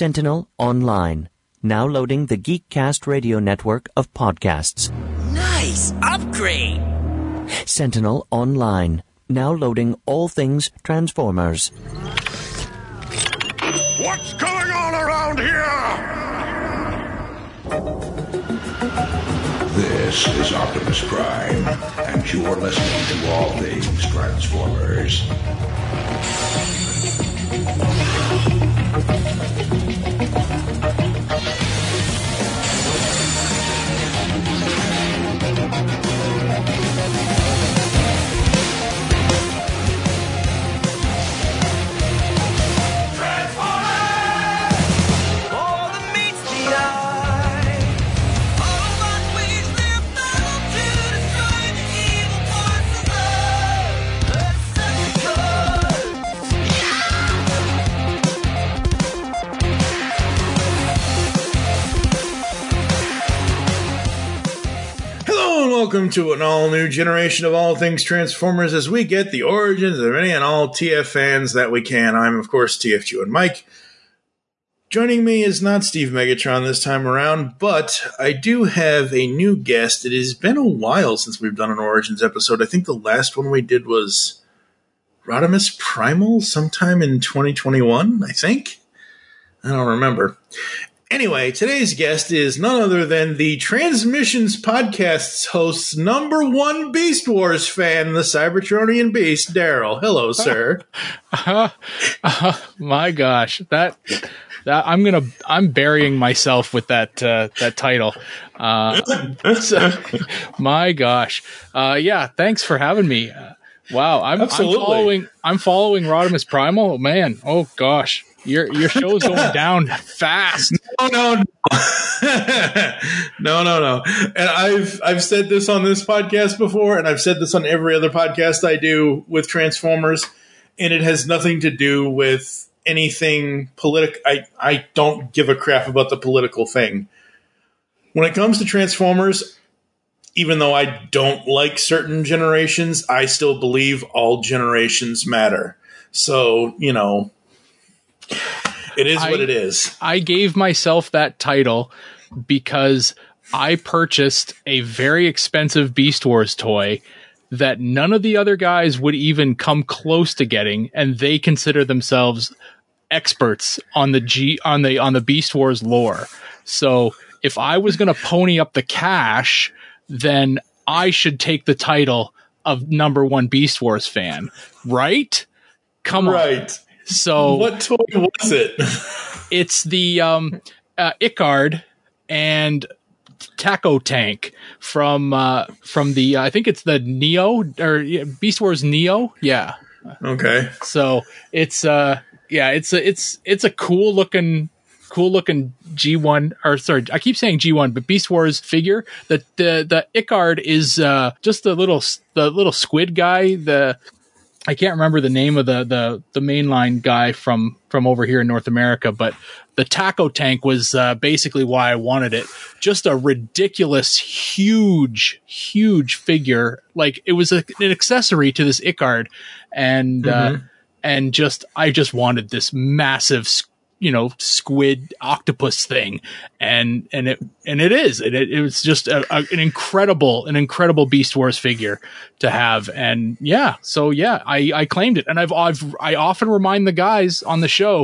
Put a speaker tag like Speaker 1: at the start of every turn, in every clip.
Speaker 1: Sentinel Online, now loading the Geekcast radio network of podcasts.
Speaker 2: Nice upgrade!
Speaker 1: Sentinel Online, now loading all things Transformers.
Speaker 3: What's going on around here?
Speaker 4: This is Optimus Prime, and you're listening to All Things Transformers.
Speaker 5: Welcome to an all-new generation of All Things Transformers as we get the origins of any and all TF fans that we can. I'm, of course, TFG and Mike. Joining me is not Steve Megatron this time around, but I do have a new guest. It has been a while since we've done an Origins episode. I think the last one we did was Rodimus Primal sometime in 2021, I think. I don't remember. Anyway, today's guest is none other than the Transmissions Podcast's host's number one Beast Wars fan, the Cybertronian Beast, Daryl. Hello, sir.
Speaker 6: My gosh, that I'm burying myself with that title. My gosh, yeah. Thanks for having me. Wow, I'm following Rodimus Primal. Man, oh gosh. Your show's going down fast.
Speaker 5: No. No. And I've said this on this podcast before, and I've said this on every other podcast I do with Transformers, and it has nothing to do with anything political. I don't give a crap about the political thing. When it comes to Transformers, even though I don't like certain generations, I still believe all generations matter. So, you know, it is what it is.
Speaker 6: I gave myself that title because I purchased a very expensive Beast Wars toy that none of the other guys would even come close to getting, and they consider themselves experts on the Beast Wars lore. So if I was going to pony up the cash, then I should take the title of number one Beast Wars fan, right? Come on.
Speaker 5: Right.
Speaker 6: So
Speaker 5: what toy was it?
Speaker 6: It's the Ickard and Taco Tank from the I think it's the Neo or Beast Wars Neo. Yeah.
Speaker 5: Okay.
Speaker 6: So it's it's a cool looking G1, or sorry, I keep saying G1, but Beast Wars figure. The Ickard is just the little squid guy. I can't remember the name of the mainline guy from over here in North America, but the Taco Tank was basically why I wanted it. Just a ridiculous, huge figure. Like it was an accessory to this Ickard, and I just wanted this massive, squid octopus thing, and it was just an incredible Beast Wars figure to have, and I claimed it, and I often remind the guys on the show,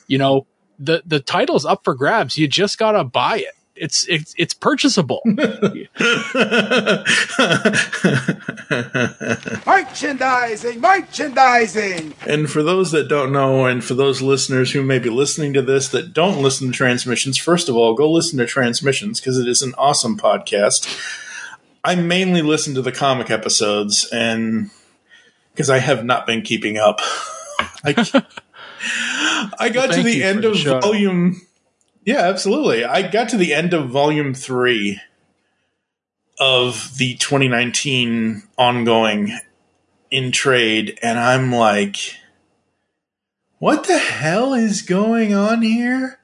Speaker 6: the title's up for grabs. You just gotta buy it. It's purchasable.
Speaker 7: Merchandising.
Speaker 5: And for those that don't know, and for those listeners who may be listening to this that don't listen to Transmissions, first of all, go listen to Transmissions because it is an awesome podcast. I mainly listen to the comic episodes, and because I have not been keeping up. I got to the end of volume. Yeah, absolutely. I got to the end of volume 3 of the 2019 ongoing in trade, and I'm like, what the hell is going on here?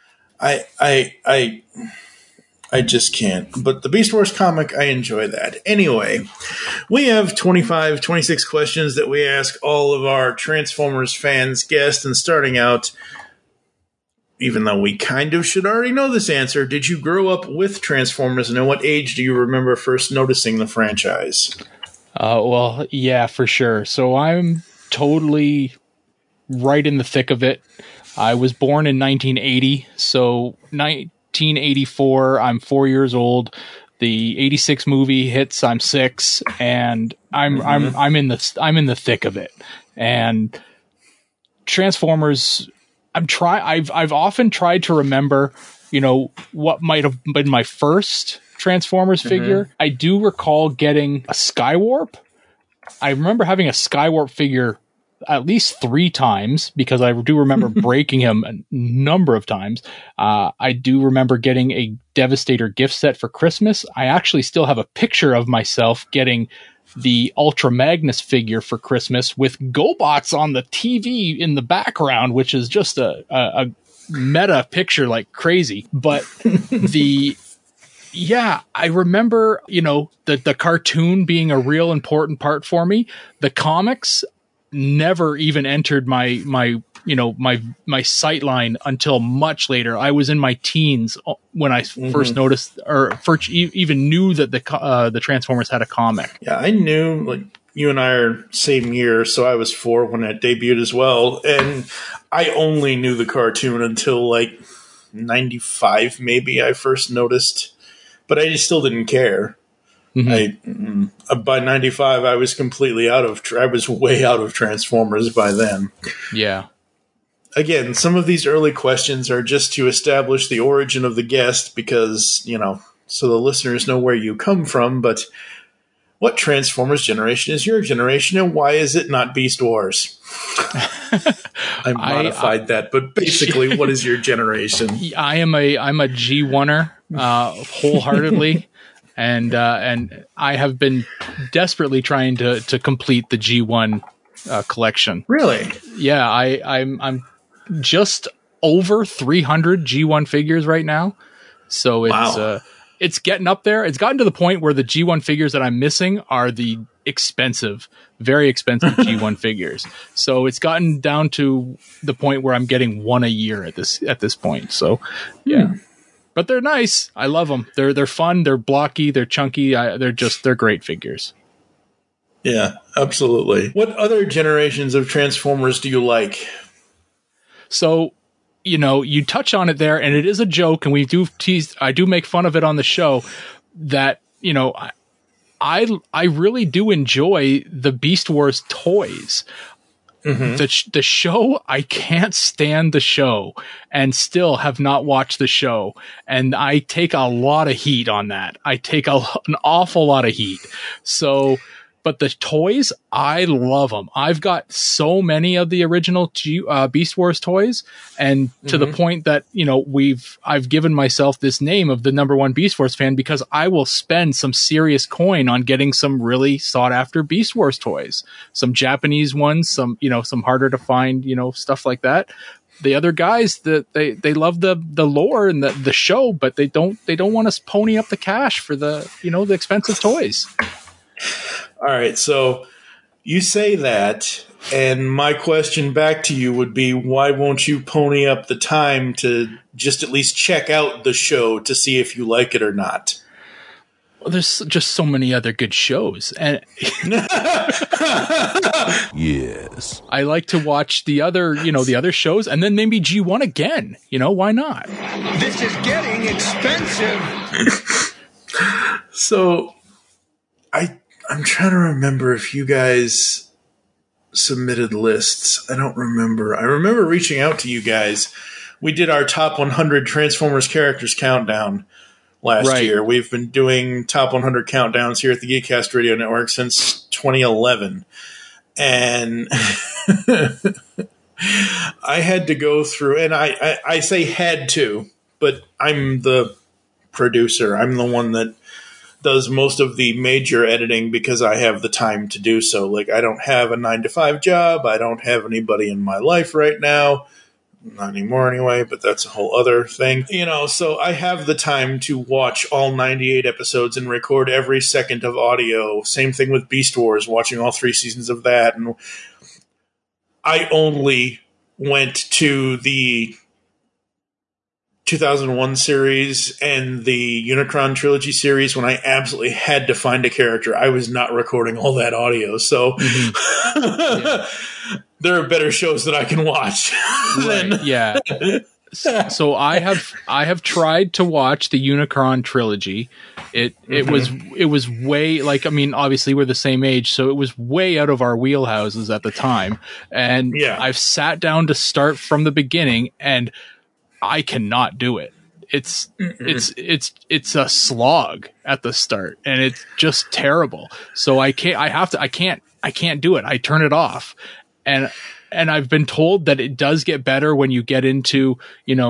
Speaker 5: I just can't. But the Beast Wars comic, I enjoy that. Anyway, we have 26 questions that we ask all of our Transformers fans, guests, and starting out, even though we kind of should already know this answer, did you grow up with Transformers, and at what age do you remember first noticing the franchise?
Speaker 6: Well, yeah, for sure. So I'm totally right in the thick of it. I was born in 1980, so 1984, I'm 4 years old. The 86 movie hits, I'm 6, and I'm in the thick of it. And Transformers, I've often tried to remember, what might have been my first Transformers figure. I do recall getting a Skywarp. I remember having a Skywarp figure at least 3 times, because I do remember breaking him a number of times. I do remember getting a Devastator gift set for Christmas. I actually still have a picture of myself getting the Ultra Magnus figure for Christmas with GoBots on the TV in the background, which is just a meta picture like crazy. But I remember, the cartoon being a real important part for me. The comics never even entered my sight line until much later. I was in my teens when I first noticed, or first even knew that the Transformers had a comic.
Speaker 5: Yeah, I knew, like, you and I are same year, so I was 4 when it debuted as well, and I only knew the cartoon until like 95 maybe I first noticed, but I just still didn't care. By 95, I was completely I was way out of Transformers by then.
Speaker 6: Yeah.
Speaker 5: Again, some of these early questions are just to establish the origin of the guest because, so the listeners know where you come from, but what Transformers generation is your generation, and why is it not Beast Wars? I modified that, but basically, what is your generation?
Speaker 6: I'm a G1er, wholeheartedly. And I have been desperately trying to complete the G1 collection.
Speaker 5: Really?
Speaker 6: Yeah, I'm just over 300 G1 figures right now. So it's getting up there. It's gotten to the point where the G1 figures that I'm missing are the very expensive G1 figures. So it's gotten down to the point where I'm getting one a year at this point. So yeah. But they're nice. I love them. They're fun. They're blocky. They're chunky. They're great figures.
Speaker 5: Yeah, absolutely. What other generations of Transformers do you like?
Speaker 6: So, you touch on it there, and it is a joke, and I do make fun of it on the show that, I really do enjoy the Beast Wars toys. The show, I can't stand the show and still have not watched the show. And I take a lot of heat on that. I take an awful lot of heat. So, but the toys, I love them. I've got so many of the original Beast Wars toys, and to the point that, I've given myself this name of the #1 Beast Wars fan because I will spend some serious coin on getting some really sought after Beast Wars toys, some Japanese ones, some harder to find, stuff like that. The other guys that they love the lore and the show, but they don't want to pony up the cash for the expensive toys.
Speaker 5: All right, so you say that, and my question back to you would be, why won't you pony up the time to just at least check out the show to see if you like it or not?
Speaker 6: Well, there's just so many other good shows, and
Speaker 3: Yes.
Speaker 6: I like to watch the other shows, and then maybe G1 again. Why not?
Speaker 2: This is getting expensive.
Speaker 5: So, I'm trying to remember if you guys submitted lists. I don't remember. I remember reaching out to you guys. We did our top 100 Transformers characters countdown last year. We've been doing top 100 countdowns here at the Geekcast Radio Network since 2011. And I had to go through, and I say had to, but I'm the producer. I'm the one that does most of the major editing because I have the time to do so. Like, I don't have a 9-to-5 job. I don't have anybody in my life right now. Not anymore anyway, but that's a whole other thing. So I have the time to watch all 98 episodes and record every second of audio. Same thing with Beast Wars, watching all 3 seasons of that. And I only went to the 2001 series and the Unicron trilogy series, when I absolutely had to find a character, I was not recording all that audio. So there are better shows that I can watch.
Speaker 6: Right. Yeah. So I have tried to watch the Unicron trilogy. It was way, like, I mean, obviously we're the same age, so it was way out of our wheelhouses at the time. And I've sat down to start from the beginning, and I cannot do it. It's a slog at the start, and it's just terrible. So I can't do it. I turn it off. And I've been told that it does get better when you get into,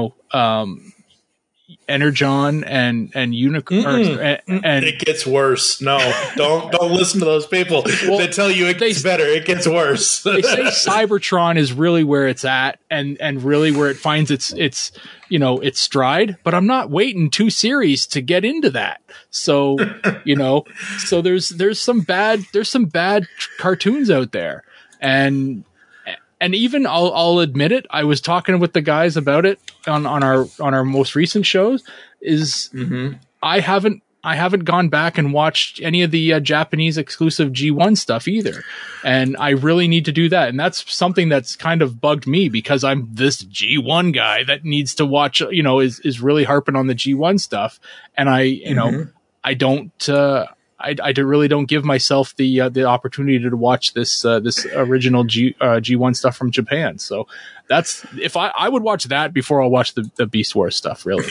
Speaker 6: Energon and Unicron, and
Speaker 5: it gets worse. No, don't listen to those people that tell you it gets better. It gets worse.
Speaker 6: They say Cybertron is really where it's at, and really where it finds its stride. But I'm not waiting 2 series to get into that. So so there's some bad cartoons out there, and even I'll admit it. I was talking with the guys about it on our most recent shows. I haven't gone back and watched any of the Japanese exclusive G1 stuff either, and I really need to do that. And that's something that's kind of bugged me, because I'm this G1 guy that needs to watch. Is really harping on the G1 stuff, and I really don't give myself the opportunity to watch this original G1 stuff from Japan. So that's, if I would watch that before I'll watch the Beast Wars stuff, really.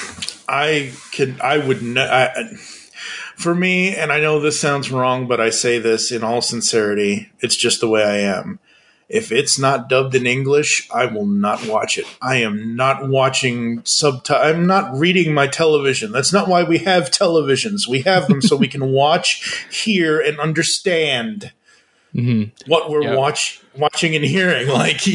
Speaker 6: For me, and I know this sounds wrong, but I say this in all sincerity, it's just the way I am. If it's not dubbed in English, I will not watch it. I am not watching I'm not reading my television. That's not why we have televisions. We have them so we can watch, hear, and understand what we're watching and hearing.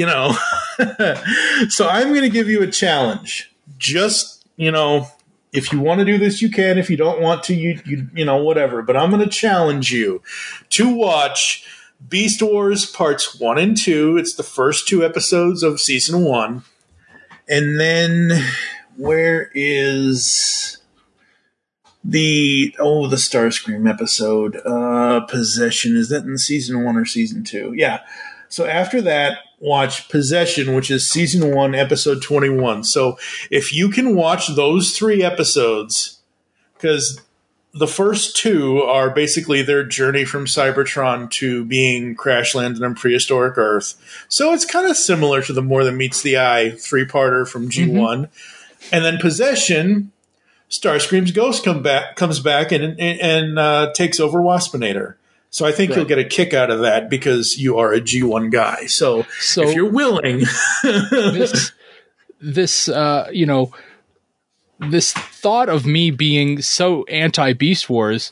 Speaker 6: So I'm going to give you a challenge. Just, if you want to do this, you can. If you don't want to, you whatever. But I'm going to challenge you to watch Beast Wars Parts 1 and 2. It's the first 2 episodes of Season 1. And then, where is the Starscream episode? Possession. Is that in Season 1 or Season 2? Yeah. So after that, watch Possession, which is Season 1, Episode 21. So if you can watch those 3 episodes, because the first 2 are basically their journey from Cybertron to being crash landed on prehistoric Earth. So it's kind of similar to the More Than Meets the Eye 3-parter from G1. And then Possession, Starscream's ghost comes back and takes over Waspinator. So I think you'll get a kick out of that because you are a G1 guy. So if you're willing, this thought of me being so anti-Beast Wars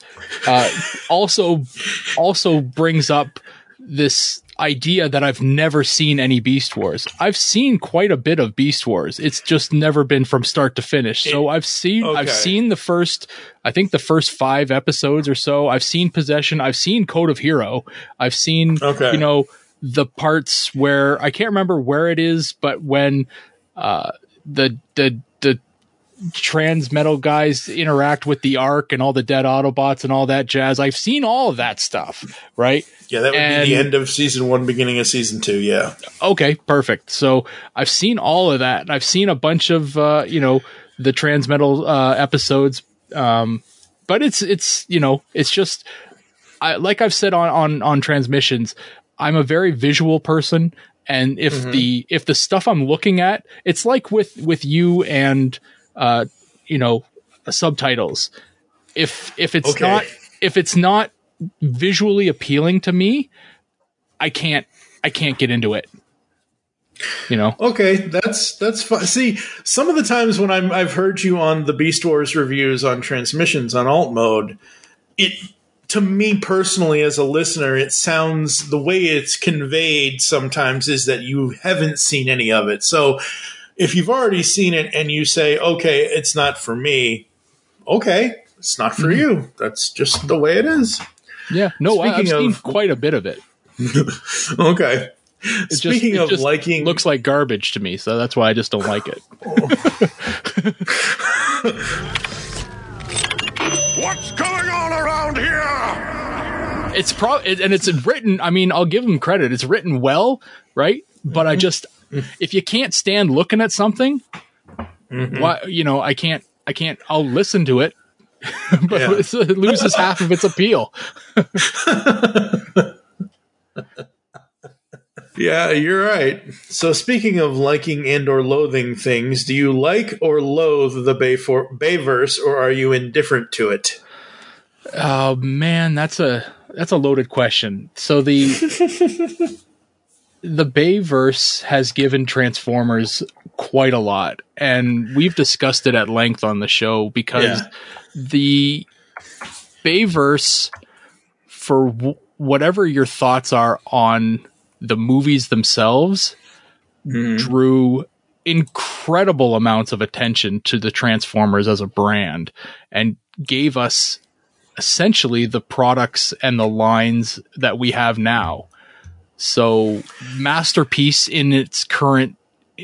Speaker 6: also brings up this idea that I've never seen any Beast Wars. I've seen quite a bit of Beast Wars. It's just never been from start to finish. So I've seen the first 5 episodes or so. I've seen Possession. I've seen Code of Hero. I've seen the parts where I can't remember where it is, but when the Transmetal guys interact with the Ark and all the dead Autobots and all that jazz. I've seen all of that stuff, right?
Speaker 5: Yeah, that would be the end of Season 1, beginning of Season 2, yeah.
Speaker 6: Okay, perfect. So I've seen all of that. I've seen a bunch of, the Transmetal episodes. But it's just, like I've said on Transmissions, I'm a very visual person. And if the stuff I'm looking at, it's like with you and subtitles. If it's not visually appealing to me, I can't get into it.
Speaker 5: Okay, that's fine. See, some of the times when I've heard you on the Beast Wars reviews on Transmissions on alt mode, to me personally as a listener, it sounds, the way it's conveyed sometimes is that you haven't seen any of it. So if you've already seen it and you say, okay, it's not for me, okay, it's not for you. That's just the way it is.
Speaker 6: Yeah. No, I've seen quite a bit of it.
Speaker 5: Okay.
Speaker 6: It just looks like garbage to me, so that's why I just don't like it. It's and it's written. I mean, I'll give them credit. It's written well, right? But I just, if you can't stand looking at something, why, I can't. I'll listen to it, but it loses half of its appeal.
Speaker 5: Yeah, you're right. So speaking of liking and or loathing things, do you like or loathe the Bayverse, or are you indifferent to it?
Speaker 6: Oh man, that's a loaded question. So the Bayverse has given Transformers quite a lot, and we've discussed it at length on the show because the Bayverse, for whatever your thoughts are on the movies themselves, drew incredible amounts of attention to the Transformers as a brand and gave us essentially the products and the lines that we have now. So Masterpiece in its current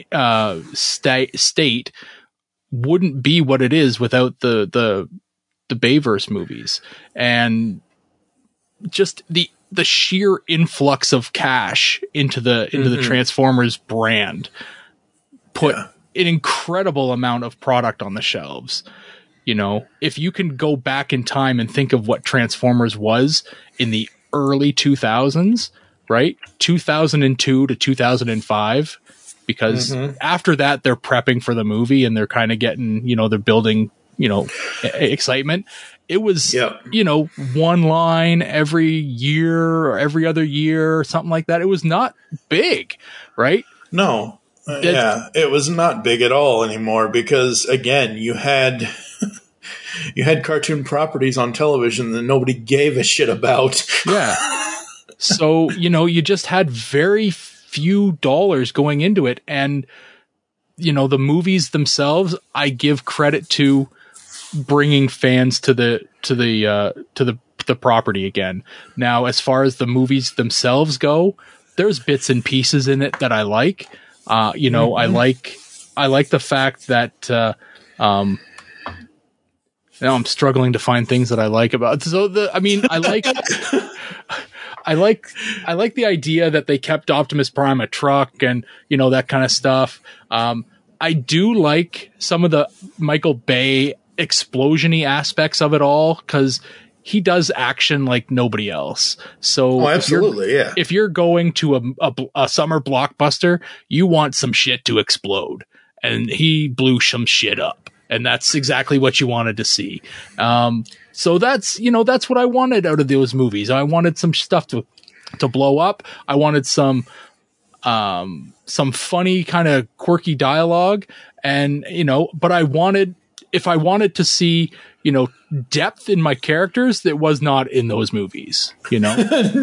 Speaker 6: state wouldn't be what it is without the Bayverse movies, and just the sheer influx of cash into the Transformers brand put an incredible amount of product on the shelves. If you can go back in time and think of what Transformers was in the early 2000s, right? 2002 to 2005, because after that they're prepping for the movie and they're kind of getting, they're building, excitement. It was, one line every year or every other year or something like that. It was not big, right?
Speaker 5: No. It was not big at all anymore because, again, you had cartoon properties on television that nobody gave a shit about.
Speaker 6: Yeah. So, you just had very few dollars going into it. And, the movies themselves, I give credit to bringing fans to the property again. Now, as far as the movies themselves go, there's bits and pieces in it that I like. I like the fact that, now I'm struggling to find things that I like about. So I like the idea that they kept Optimus Prime a truck and, that kind of stuff. I do like some of the Michael Bay explosion-y aspects of it all, because he does action like nobody else. So
Speaker 5: absolutely,
Speaker 6: if you're going to a summer blockbuster, you want some shit to explode, and he blew some shit up, and that's exactly what you wanted to see. So that's what I wanted out of those movies. I wanted some stuff to blow up. I wanted some funny kind of quirky dialogue, and but if I wanted to see, depth in my characters that was not in those movies,
Speaker 5: No.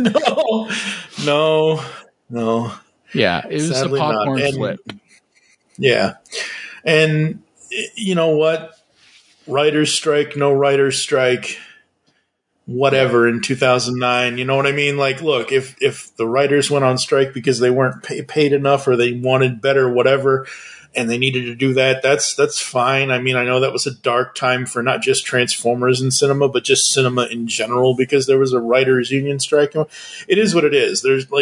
Speaker 6: Yeah, it was
Speaker 5: Sadly
Speaker 6: a popcorn
Speaker 5: not.
Speaker 6: flip.
Speaker 5: Yeah. And you know what? Writer's strike, no writer's strike, whatever in 2009. You know what I mean? Like, look, if the writers went on strike because they weren't paid enough or they wanted better, whatever, and they needed to do that, that's fine. I mean, I know that was a dark time for not just Transformers in cinema, but just cinema in general, because there was a writers' union strike. It is what it is.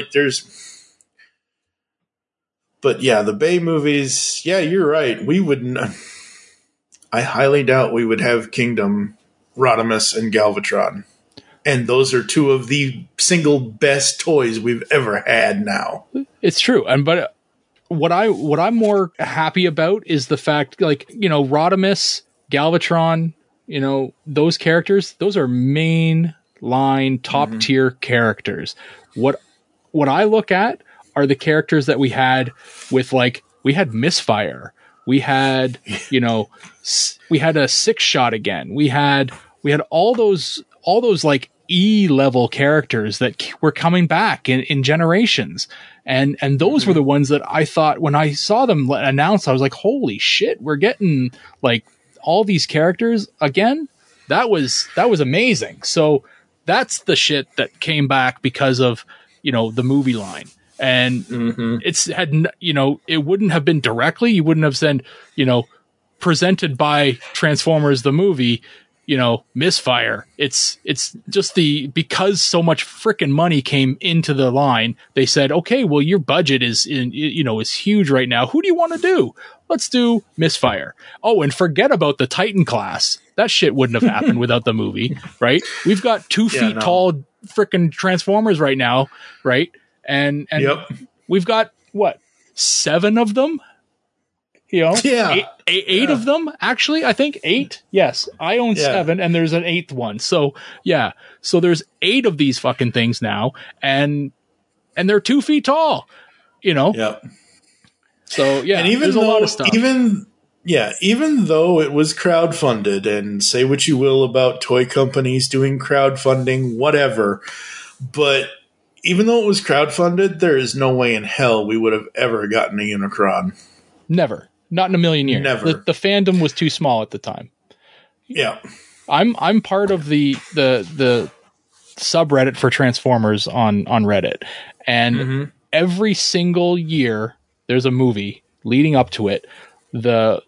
Speaker 5: But yeah, the Bay movies, yeah, you're right. We would I highly doubt we would have Kingdom, Rodimus, and Galvatron. And those are two of the single best toys we've ever had now.
Speaker 6: It's true. But what I'm more happy about is the fact, like, Rodimus, Galvatron, those characters, those are main line, top tier characters. What I look at are the characters that we had with, like, we had Misfire. We had, we had a Six Shot again. We had all those like E-level characters that were coming back in Generations. And those were the ones that I thought, when I saw them announced, I was like, holy shit, we're getting like all these characters again. That was amazing. So that's the shit that came back because of, the movie line. And it wouldn't have been directly, you wouldn't have said, presented by Transformers the movie, misfire. It's just because so much freaking money came into the line, they said, okay, well, your budget is is huge right now. Who do you want to do? Let's do misfire. Oh, and forget about the Titan class. That shit wouldn't have happened without the movie, right? We've got 2 feet tall freaking Transformers right now, right? And we've got 7 of them? Eight of them, actually. I think 8. Yes, I own 7, and there's an 8th one. So so there's 8 of these fucking things now, and they're 2 feet tall. So and
Speaker 5: even
Speaker 6: there's a lot of stuff.
Speaker 5: Even though it was crowdfunded, and say what you will about toy companies doing crowdfunding, whatever, but even though it was crowdfunded, there is no way in hell we would have ever gotten a Unicron.
Speaker 6: Never. Not in a million years.
Speaker 5: Never.
Speaker 6: The fandom was too small at the time.
Speaker 5: Yeah.
Speaker 6: I'm part of the subreddit for Transformers on Reddit. And every single year there's a movie leading up to it. The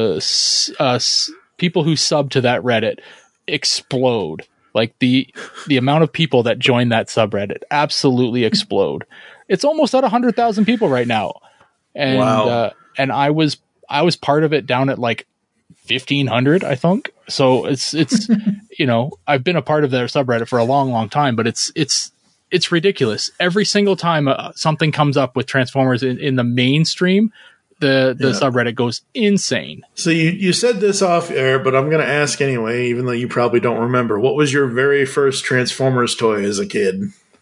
Speaker 6: people who sub to that Reddit explode. Like the amount of people that join that subreddit absolutely explode. It's almost at 100,000 people right now. And
Speaker 5: wow.
Speaker 6: And I was part of it down at like 1,500, I think. So it's I've been a part of their subreddit for a long, long time, but it's ridiculous. Every single time something comes up with Transformers in the mainstream, the subreddit goes insane. So
Speaker 5: you said this off air, but I'm going to ask anyway, even though you probably don't remember. What was your very first Transformers toy as a kid?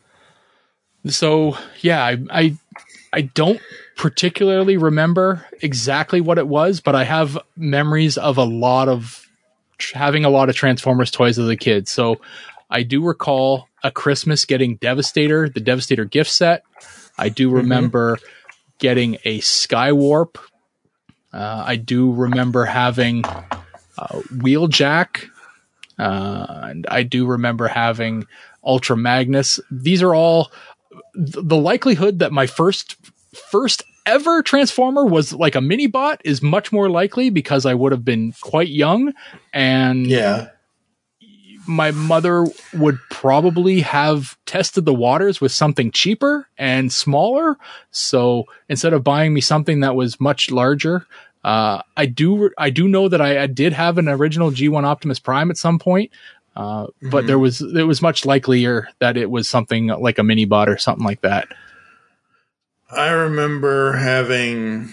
Speaker 6: So I don't particularly remember exactly what it was, but I have memories of having a lot of Transformers toys as a kid. So I do recall a Christmas getting Devastator, the Devastator gift set. I do remember getting a Skywarp. I do remember having Wheeljack. And I do remember having Ultra Magnus. These are all the likelihood that my first ever Transformer was like a mini bot is much more likely because I would have been quite young, and my mother would probably have tested the waters with something cheaper and smaller. So instead of buying me something that was much larger, I do know that I did have an original G1 Optimus Prime at some point. But it was much likelier that it was something like a mini bot or something like that.
Speaker 5: I remember having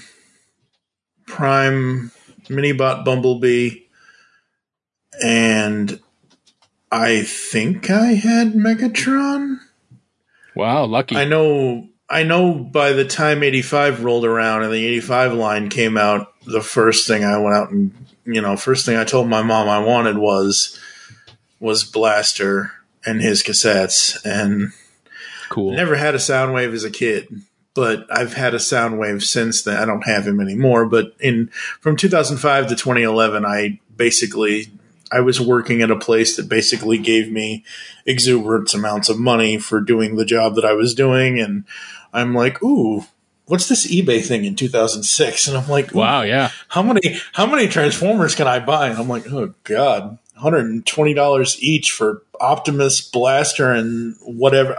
Speaker 5: Prime Minibot Bumblebee, and I think I had Megatron.
Speaker 6: Wow, lucky.
Speaker 5: I know by the time 85 rolled around and the 85 line came out, the first thing I went out and, first thing I told my mom I wanted was Blaster and his cassettes. And
Speaker 6: cool.
Speaker 5: I never had a Soundwave as a kid, but I've had a Soundwave since then. I don't have him anymore, but from 2005 to 2011, I was working at a place that basically gave me exuberant amounts of money for doing the job that I was doing. And I'm like, ooh, what's this eBay thing in 2006? And I'm like,
Speaker 6: wow, yeah.
Speaker 5: How many Transformers can I buy? And I'm like, oh God, $120 each for Optimus, Blaster, and whatever.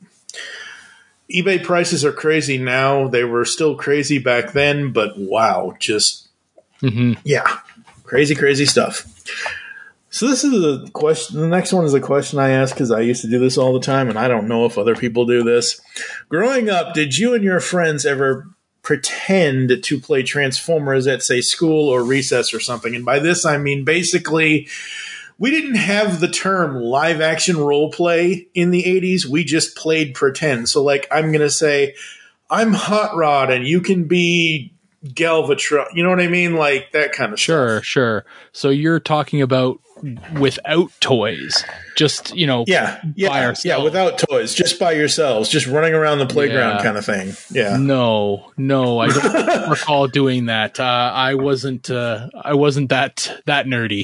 Speaker 5: eBay prices are crazy now. They were still crazy back then, but wow, just, crazy, crazy stuff. So this is a question. The next one is a question I ask because I used to do this all the time, and I don't know if other people do this. Growing up, did you and your friends ever pretend to play Transformers at, say, school or recess or something? And by this, I mean basically we didn't have the term live action role play in the 80s. We just played pretend. So, like, I'm going to say, I'm Hot Rod and you can be Galvatron. You know what I mean? Like that kind of stuff.
Speaker 6: Sure. So you're talking about without toys, just, by ourselves.
Speaker 5: Yeah, without toys, just by yourselves, just running around the playground kind of thing. Yeah.
Speaker 6: No, I don't recall doing that. I wasn't that nerdy.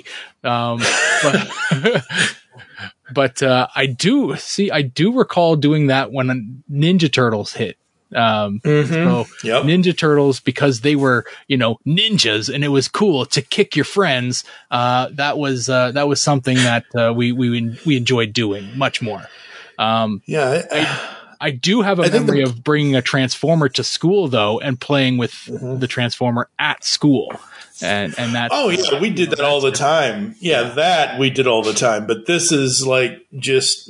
Speaker 6: But I do recall doing that when Ninja Turtles hit. So Ninja Turtles, because they were, ninjas and it was cool to kick your friends. That was something that we enjoyed doing much more. I do have a memory of bringing a Transformer to school though, and playing with the Transformer at school. And that. Oh yeah,
Speaker 5: we did that all the time. Yeah, that we did all the time. But this is like just,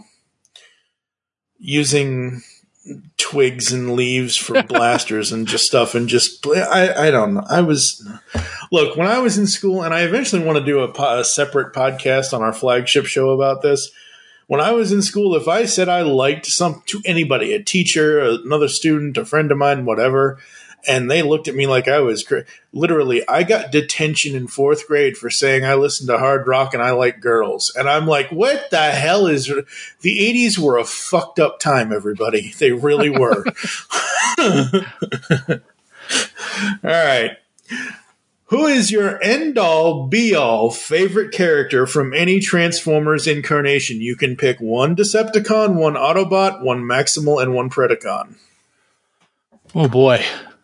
Speaker 5: using twigs and leaves for blasters and just stuff, and just I don't know. Look, when I was in school, and I eventually want to do a separate podcast on our flagship show about this. When I was in school, if I said I liked to anybody, a teacher, another student, a friend of mine, whatever, and they looked at me like I was literally, I got detention in 4th grade for saying I listened to hard rock and I like girls. And I'm like, what the hell is the 80s were a fucked up time, everybody. They really were. All right. Who is your end-all, be-all favorite character from any Transformers incarnation? You can pick one Decepticon, one Autobot, one Maximal, and one Predacon.
Speaker 6: Oh boy.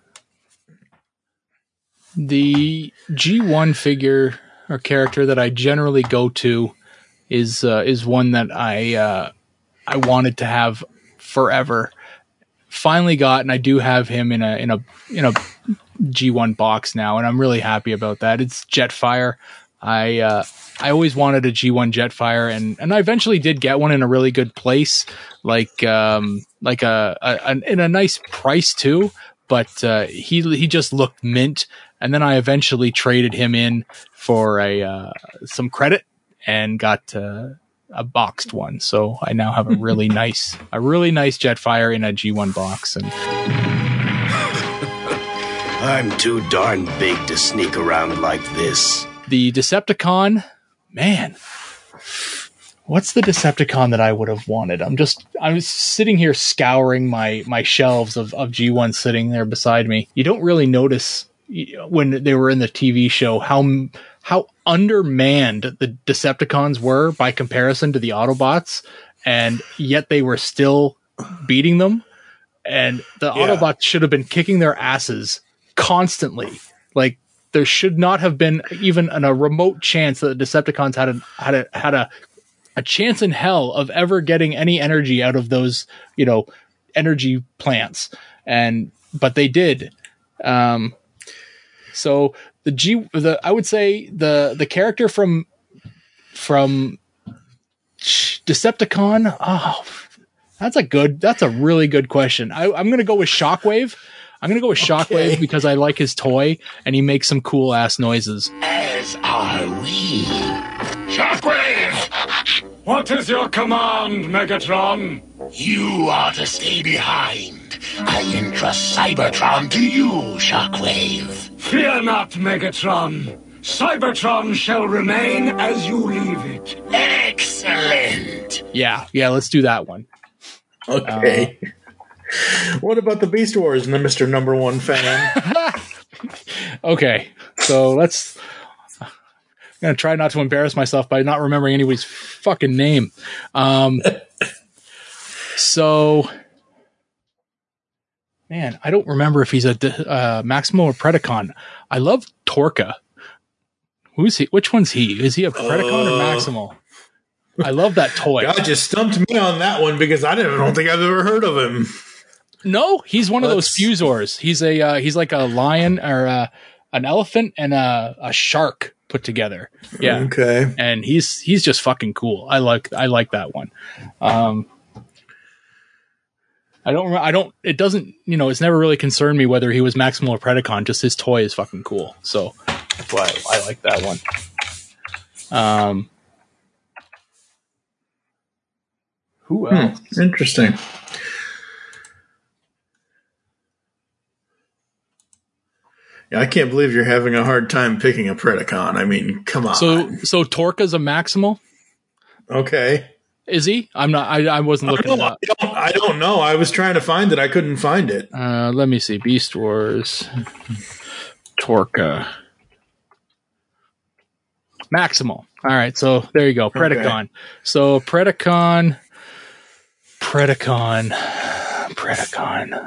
Speaker 6: The G1 figure or character that I generally go to is one that I wanted to have forever. Finally got, and I do have him in a G1 box now, and I'm really happy about that. It's Jetfire. I always wanted a G1 Jetfire, and I eventually did get one in a really good place, like in a nice price too. But he just looked mint. And then I eventually traded him in for some credit and got a boxed one. So I now have a really nice Jetfire in a G1 box. And
Speaker 7: I'm too darn big to sneak around like this.
Speaker 6: The Decepticon, man. What's the Decepticon that I would have wanted? I was sitting here scouring my shelves of G1 sitting there beside me. You don't really notice when they were in the TV show how undermanned the Decepticons were by comparison to the Autobots, and yet they were still beating them. And the Autobots should have been kicking their asses constantly. Like, there should not have been even a remote chance that the Decepticons had a chance in hell of ever getting any energy out of those, energy plants. But they did. So I would say the character from Decepticon. Oh, that's a really good question. I'm going to go with Shockwave. Shockwave because I like his toy and he makes some cool ass noises.
Speaker 3: As are we. Shockwave! What is your command, Megatron? You are to stay behind. I entrust Cybertron to you, Shockwave. Fear not, Megatron. Cybertron shall remain as you leave it. Excellent.
Speaker 6: Yeah, let's do that one.
Speaker 5: Okay. What about the Beast Wars, Mr. Number One fan?
Speaker 6: Okay, so I'm going to try not to embarrass myself by not remembering anybody's fucking name. So, man, I don't remember if he's a Maximal or Predacon. I love Torka. Who's he? Which one's he? Is he a Predacon or Maximal? I love that toy.
Speaker 5: God, just stumped me on that one because I don't think I've ever heard of him.
Speaker 6: No, he's one of those Fusors. He's like a lion or an elephant and a shark put together. Yeah.
Speaker 5: Okay.
Speaker 6: And he's just fucking cool. I like that one. It doesn't, it's never really concerned me whether he was Maximal or Predacon. Just his toy is fucking cool. So that's why I like that one. Who else?
Speaker 5: Interesting. Yeah, I can't believe you're having a hard time picking a Predacon. I mean, come on.
Speaker 6: So Torka's a Maximal?
Speaker 5: Okay.
Speaker 6: Is he? I'm not. I wasn't looking it up.
Speaker 5: I don't know. I was trying to find it. I couldn't find it.
Speaker 6: Let me see. Beast Wars. Torka. Maximal. All right. So there you go. Predacon. Okay. So Predacon. Predacon.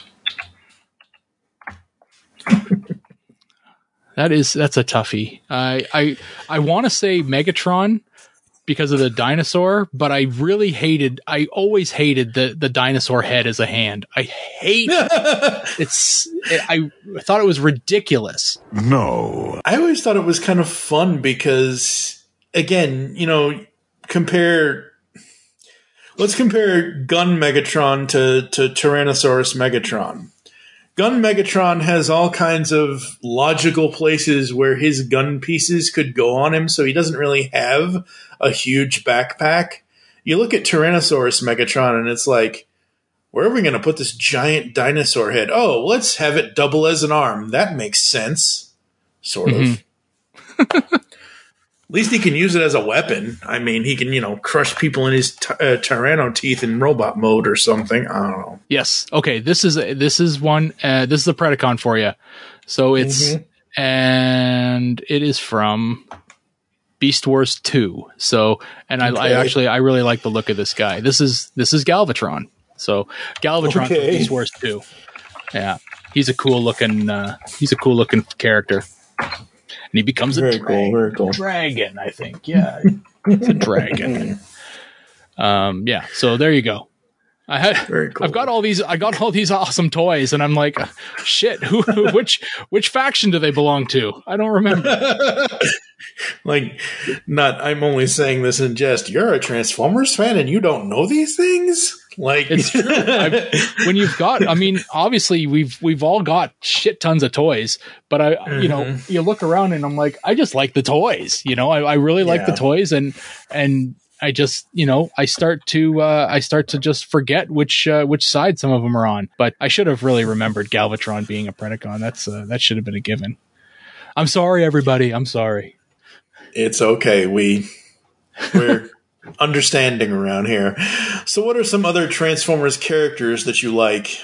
Speaker 6: That's a toughie. I want to say Megatron because of the dinosaur, but I always hated the dinosaur head as a hand. I hate it. I thought it was ridiculous.
Speaker 5: No. I always thought it was kind of fun because, again, let's compare Gun Megatron to Tyrannosaurus Megatron. Gun Megatron has all kinds of logical places where his gun pieces could go on him, so he doesn't really have a huge backpack. You look at Tyrannosaurus Megatron, and it's like, where are we going to put this giant dinosaur head? Oh, let's have it double as an arm. That makes sense. Sort of. At least he can use it as a weapon. I mean, he can, crush people in his Tyranno teeth in robot mode or something. I don't know.
Speaker 6: Yes. Okay. This is one. This is a Predacon for you. So it's and it is from Beast Wars 2. So I really like the look of this guy. This is Galvatron. So Galvatron from Beast Wars 2. Yeah, he's a cool looking character. And he becomes a dragon, I think. Yeah, it's a dragon. Yeah. So there you go. I've got all these awesome toys, and I'm like, shit. Which faction do they belong to? I don't remember.
Speaker 5: I'm only saying this in jest. You're a Transformers fan, and you don't know these things.
Speaker 6: It's true. When you've got, obviously we've all got shit tons of toys, but you look around and I'm like, I just like the toys. I really like the toys, and I just, I start to just forget which side some of them are on. But I should have really remembered Galvatron being a Predacon. That should have been a given. I'm sorry, everybody. I'm sorry.
Speaker 5: It's okay. We're understanding around here. So what are some other Transformers characters that you like?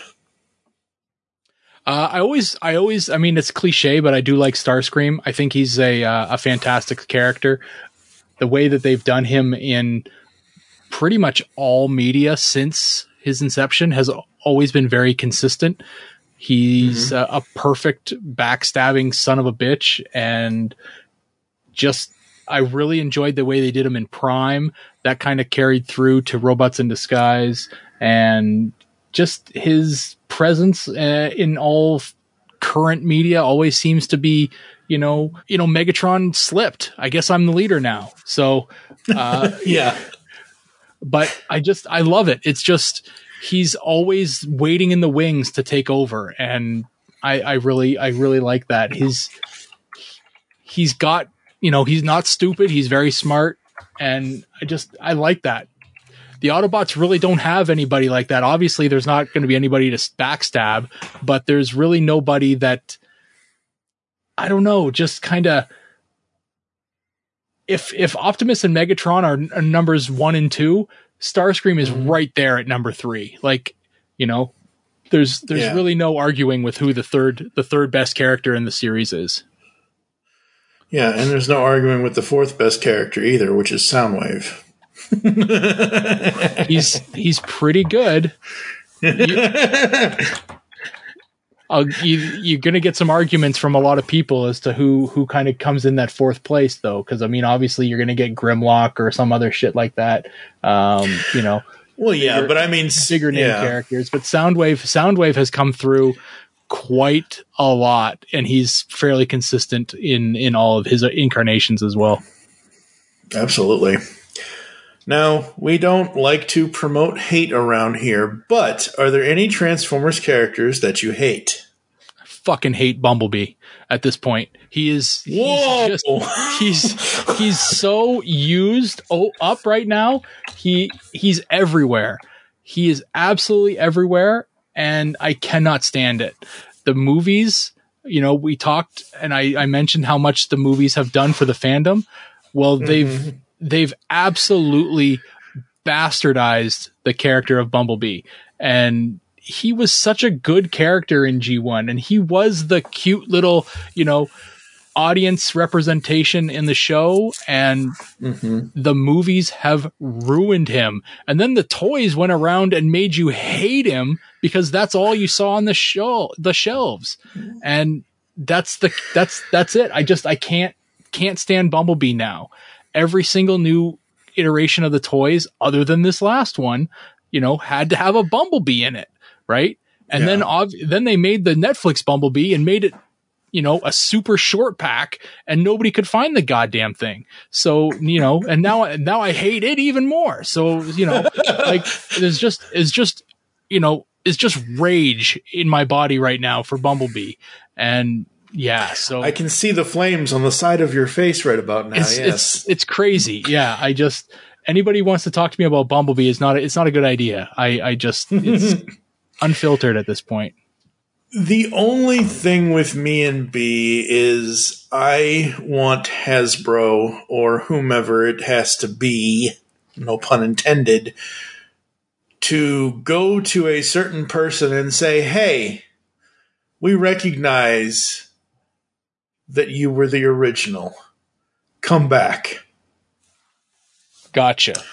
Speaker 6: I always, it's cliche, but I do like Starscream. I think he's a fantastic character. The way that they've done him in pretty much all media since his inception has always been very consistent. He's a perfect backstabbing son of a bitch, and I really enjoyed the way they did him in Prime. That kind of carried through to Robots in Disguise, and just his presence in all current media always seems to be, Megatron slipped. I guess I'm the leader now. So,
Speaker 5: yeah.
Speaker 6: But I love it. It's just, he's always waiting in the wings to take over. And I really like that. He's got, he's not stupid. He's very smart. And I like that. The Autobots really don't have anybody like that. Obviously, there's not going to be anybody to backstab, but there's really nobody that, I don't know, just kind of, if Optimus and Megatron are numbers 1 and 2, Starscream is right there at number 3. There's really no arguing with who the third best character in the series is.
Speaker 5: Yeah, and there's no arguing with the 4th best character either, which is Soundwave.
Speaker 6: He's pretty good. You're going to get some arguments from a lot of people as to who kind of comes in that 4th place, though, because obviously you're going to get Grimlock or some other shit like that. Well,
Speaker 5: yeah, but
Speaker 6: bigger name characters. But Soundwave has come through quite a lot, and he's fairly consistent in all of his incarnations as well.
Speaker 5: Absolutely. Now, we don't like to promote hate around here, but are there any Transformers characters that you hate?
Speaker 6: I fucking hate Bumblebee at this point. He's so used up right now. He's everywhere. He is absolutely everywhere, and I cannot stand it. The movies, we talked, and I mentioned how much the movies have done for the fandom. Well, they've absolutely bastardized the character of Bumblebee. And he was such a good character in G1. And he was the cute little, audience representation in the show, and the movies have ruined him. And then the toys went around and made you hate him because that's all you saw on the shelves. And that's it. I can't stand Bumblebee now. Every single new iteration of the toys, other than this last one, had to have a Bumblebee in it, right? And then they made the Netflix Bumblebee and made it, a super short pack, and nobody could find the goddamn thing. So, and now I hate it even more. So, like it's just rage in my body right now for Bumblebee. And yeah, so
Speaker 5: I can see the flames on the side of your face right about now.
Speaker 6: It's crazy. Yeah. Anybody who wants to talk to me about Bumblebee it's not a good idea. It's unfiltered at this point.
Speaker 5: The only thing with me and B is I want Hasbro or whomever it has to be, no pun intended, to go to a certain person and say, hey, we recognize that you were the original. Come back.
Speaker 6: Gotcha.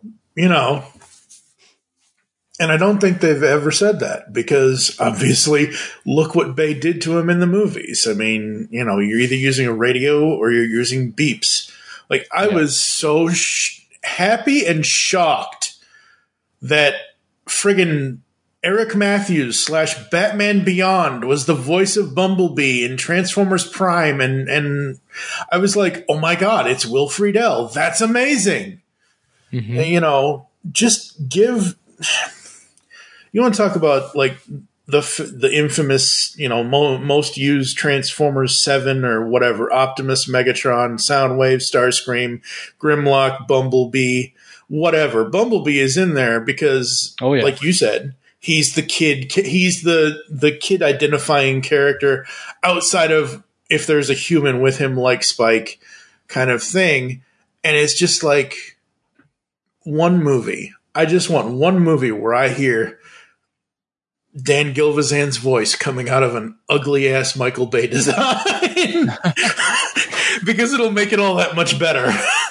Speaker 5: And I don't think they've ever said that because obviously look what Bay did to him in the movies. I mean, you're either using a radio or you're using beeps. Like I was so happy and shocked that friggin' Eric Matthews / Batman Beyond was the voice of Bumblebee in Transformers Prime. And I was like, oh my God, it's Will Friedle. That's amazing. And, just give... You want to talk about like the infamous, most used Transformers 7 or whatever, Optimus, Megatron, Soundwave, Starscream, Grimlock, Bumblebee, whatever. Bumblebee is in there because, like you said, he's the kid. He's the kid identifying character outside of if there's a human with him like Spike kind of thing. And it's just like one movie. I just want one movie where I hear Dan Gilvezan's voice coming out of an ugly-ass Michael Bay design. Because it'll make it all that much better.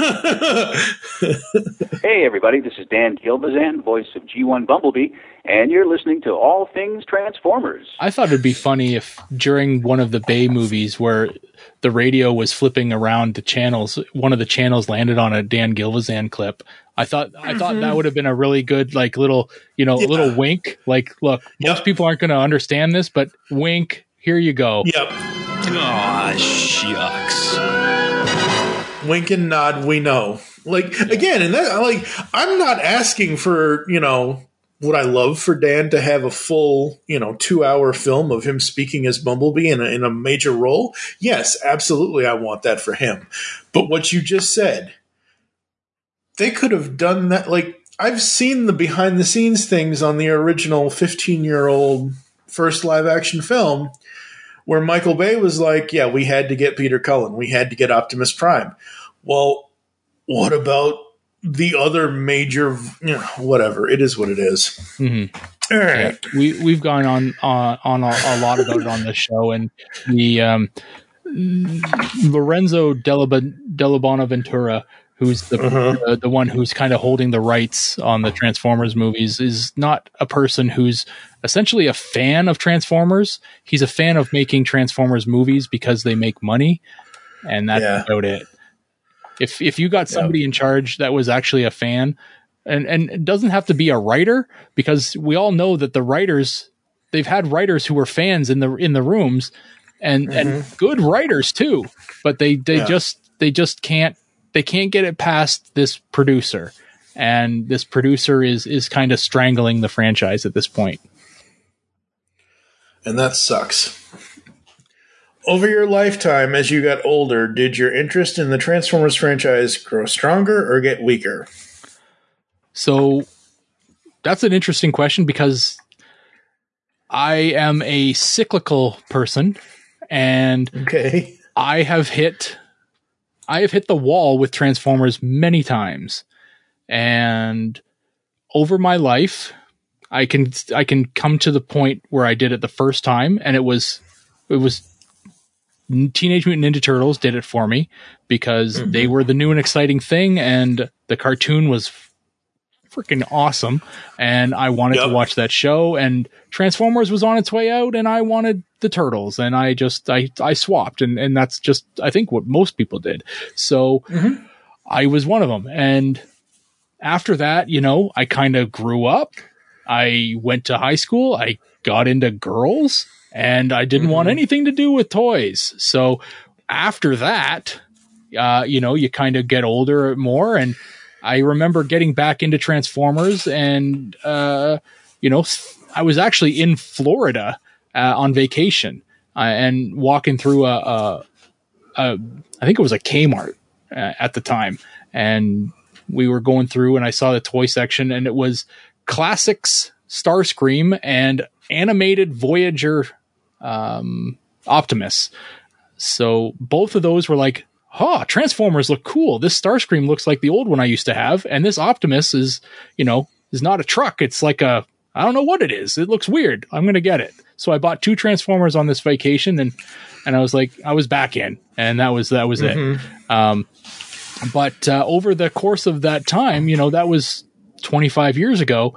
Speaker 8: Hey, everybody. This is Dan Gilvezan, voice of G1 Bumblebee, and you're listening to All Things Transformers.
Speaker 6: I thought it'd be funny if during one of the Bay movies where the radio was flipping around the channels, one of the channels landed on a Dan Gilvezan clip. I thought that would have been a really good, like, little, little wink. Like, look, most people aren't going to understand this, but wink, here you go.
Speaker 5: Yep.
Speaker 9: Aw, shucks.
Speaker 5: Wink and nod, we know. Like, again, and that, like, I'm not asking for, would I love for Dan to have a full, 2-hour film of him speaking as Bumblebee in a major role? Yes, absolutely, I want that for him. But what you just said, they could have done that. Like, I've seen the behind-the-scenes things on the original 15-year-old first live-action film where Michael Bay was like, yeah, we had to get Peter Cullen. We had to get Optimus Prime. Well, what about the other major, whatever. It is what it is.
Speaker 6: Mm-hmm.
Speaker 5: All right.
Speaker 6: Yeah, we've gone on a lot about it on this show, and the Lorenzo Della Bonaventura, who's the one who's kind of holding the rights on the Transformers movies, is not a person who's essentially a fan of Transformers. He's a fan of making Transformers movies because they make money, and that's about it. If you got somebody in charge that was actually a fan, and it doesn't have to be a writer, because we all know that the writers, they've had writers who were fans in the rooms, and good writers too, but they just can't get it past this producer, and this producer is kind of strangling the franchise at this point.
Speaker 5: And that sucks. Over your lifetime, as you got older, did your interest in the Transformers franchise grow stronger or get weaker?
Speaker 6: So that's an interesting question, because I am a cyclical person, and I have hit the wall with Transformers many times. And over my life, I can Teenage Mutant Ninja Turtles did it for me because they were the new and exciting thing, and the cartoon was freaking awesome, and I wanted to watch that show, and Transformers was on its way out, and I wanted the Turtles, and I swapped, and that's just, I think, what most people did. So I was one of them. And after that, I kind of grew up. I went to high school. I got into girls, and I didn't want anything to do with toys. So after that, you kind of get older more, and I remember getting back into Transformers, and, I was actually in Florida on vacation and walking through I think it was a Kmart at the time. And we were going through, and I saw the toy section, and it was Classics Starscream and animated Voyager Optimus. So both of those were like, Transformers look cool. This Starscream looks like the old one I used to have. And this Optimus is not a truck. It's like I don't know what it is. It looks weird. I'm going to get it. So I bought 2 Transformers on this vacation, and I was like, I was back in, and that was it. But over the course of that time, that was 25 years ago,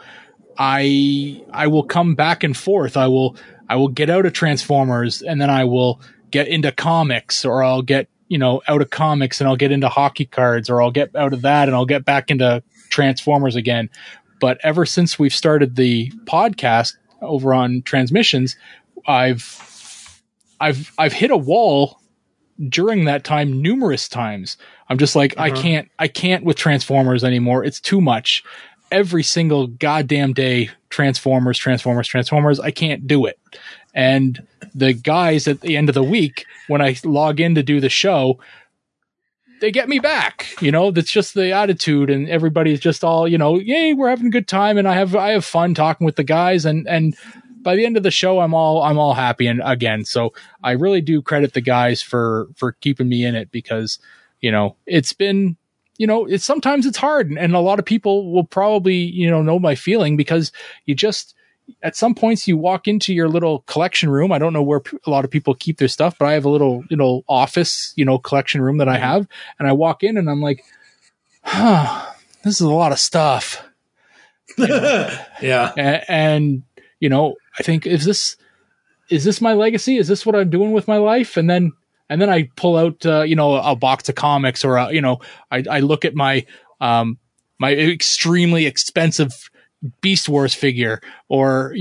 Speaker 6: I will come back and forth. I will get out of Transformers, and then I will get into comics, or I'll get, out of comics and I'll get into hockey cards, or I'll get out of that and I'll get back into Transformers again. But ever since we've started the podcast over on Transmissions, I've hit a wall during that time numerous times. I'm just like, I can't with Transformers anymore. It's too much. Every single goddamn day, Transformers. I can't do it. And the guys at the end of the week, when I log in to do the show, they get me back. That's just the attitude, and everybody's just all, yay, we're having a good time, and I have fun talking with the guys, and by the end of the show, I'm all happy and again. So I really do credit the guys for keeping me in it, because it's been, sometimes it's hard, and a lot of people will probably know my feeling, because you just, at some points, you walk into your little collection room. I don't know where a lot of people keep their stuff, but I have a little, office, collection room that I have. And I walk in and I'm like, this is a lot of stuff.
Speaker 5: Yeah.
Speaker 6: And, I think, is this my legacy? Is this what I'm doing with my life? And then I pull out, a box of comics, or, I look at my extremely expensive Beast Wars figure, or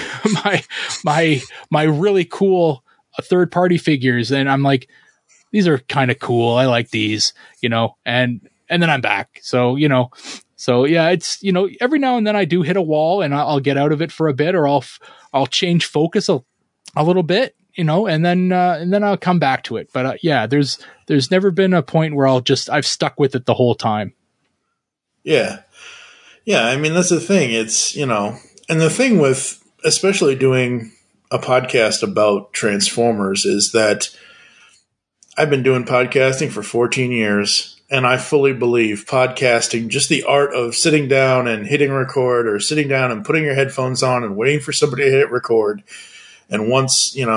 Speaker 6: my really cool third party figures, and I'm like, these are kind of cool. I like these, and then I'm back. So yeah, it's every now and then I do hit a wall, and I'll get out of it for a bit, or I'll change focus a little bit, and then I'll come back to it. But yeah, there's never been a point where I've stuck with it the whole time.
Speaker 5: Yeah. Yeah, I mean, that's the thing. It's, and the thing with especially doing a podcast about Transformers is that I've been doing podcasting for 14 years, and I fully believe podcasting, just the art of sitting down and hitting record, or sitting down and putting your headphones on and waiting for somebody to hit record. And once you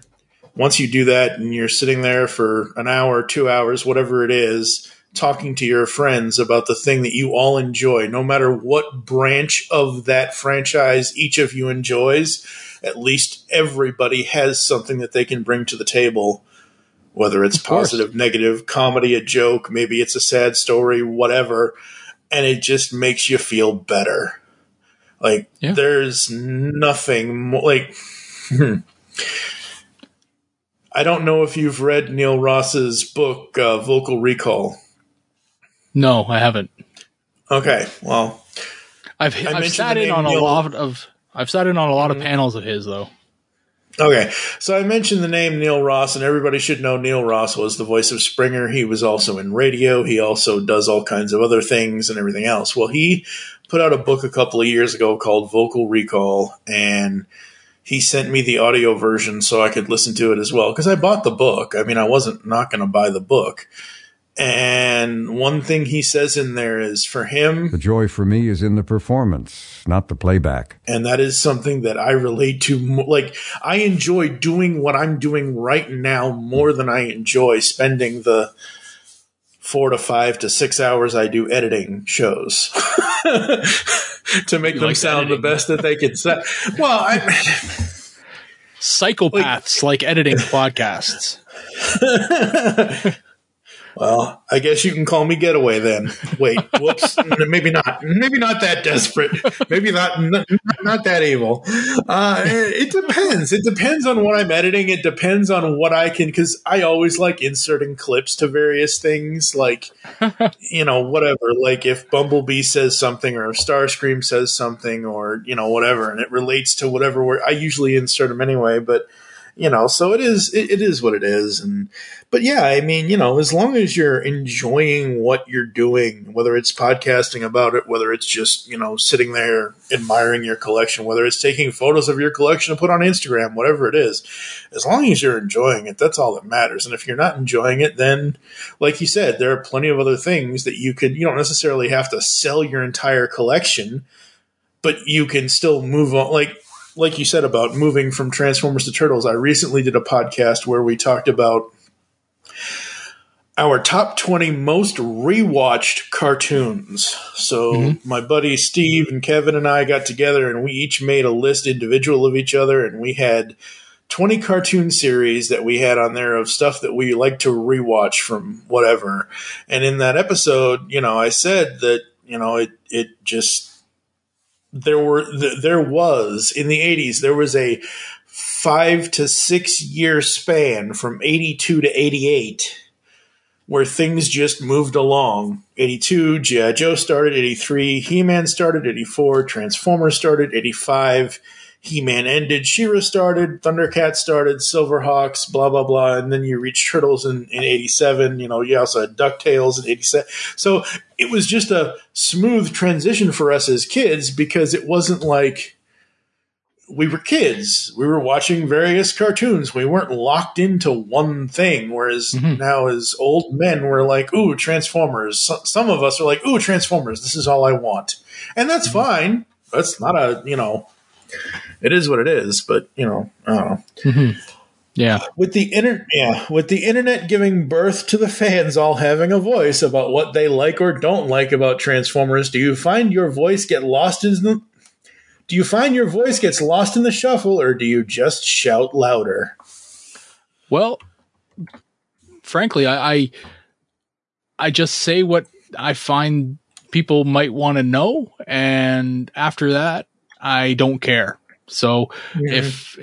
Speaker 5: do that, and you're sitting there for an hour, 2 hours, whatever it is, talking to your friends about the thing that you all enjoy, no matter what branch of that franchise each of you enjoys, at least everybody has something that they can bring to the table, whether it's positive, negative, comedy, a joke, maybe it's a sad story, whatever, and it just makes you feel better. Like, there's nothing more, like, I don't know if you've read Neil Ross's book, Vocal Recall.
Speaker 6: No, I haven't.
Speaker 5: Okay, well,
Speaker 6: I've sat in on a lot of panels of his, though.
Speaker 5: Okay, so I mentioned the name Neil Ross, and everybody should know Neil Ross was the voice of Springer. He was also in radio. He also does all kinds of other things and everything else. Well, he put out a book a couple of years ago called Vocal Recall, and he sent me the audio version so I could listen to it as well, because I bought the book. I mean, I wasn't not going to buy the book. And one thing he says in there is, for him,
Speaker 10: the joy for me is in the performance, not the playback.
Speaker 5: And that is something that I relate to. Like, I enjoy doing what I'm doing right now more than I enjoy spending the 4 to 5 to 6 hours I do editing shows to make them sound the best that they can sound. Well,
Speaker 6: psychopaths like editing podcasts.
Speaker 5: Well, I guess you can call me Getaway then. Wait, whoops. Maybe not. Maybe not that desperate. Maybe not that evil. It depends. It depends on what I'm editing. It depends on what I can, because I always like inserting clips to various things, like, whatever. Like if Bumblebee says something, or if Starscream says something, or, whatever, and it relates to whatever I usually insert them anyway, but so it is what it is. But yeah, I mean, as long as you're enjoying what you're doing, whether it's podcasting about it, whether it's just, sitting there admiring your collection, whether it's taking photos of your collection to put on Instagram, whatever it is, as long as you're enjoying it, that's all that matters. And if you're not enjoying it, then like you said, there are plenty of other things that you don't necessarily have to sell your entire collection, but you can still move on. Like you said about moving from Transformers to Turtles, I recently did a podcast where we talked about our top 20 most rewatched cartoons. So my buddy Steve and Kevin and I got together and we each made a list individual of each other, and we had 20 cartoon series that we had on there of stuff that we like to rewatch from whatever. And in that episode, I said that, it just... There was in the 80s, there was a 5 to 6 year span from 82 to 88 where things just moved along. 82, G.I. Joe started. 83, He-Man started. 84, Transformers started. 85, He-Man ended. She-Ra started. Thundercats started. Silverhawks, blah, blah, blah. And then you reach Turtles in 87. You also had DuckTales in 87. So it was just a smooth transition for us as kids, because it wasn't like we were kids. We were watching various cartoons. We weren't locked into one thing. Whereas now as old men, we're like, ooh, Transformers. Some of us are like, ooh, Transformers. This is all I want. And that's fine. That's not it is what it is, but I don't know.
Speaker 6: Yeah.
Speaker 5: With the internet giving birth to the fans all having a voice about what they like or don't like about Transformers, do you find your voice gets lost in the shuffle, or do you just shout louder?
Speaker 6: Well, frankly, I just say what I find people might want to know, and after that, I don't care. So if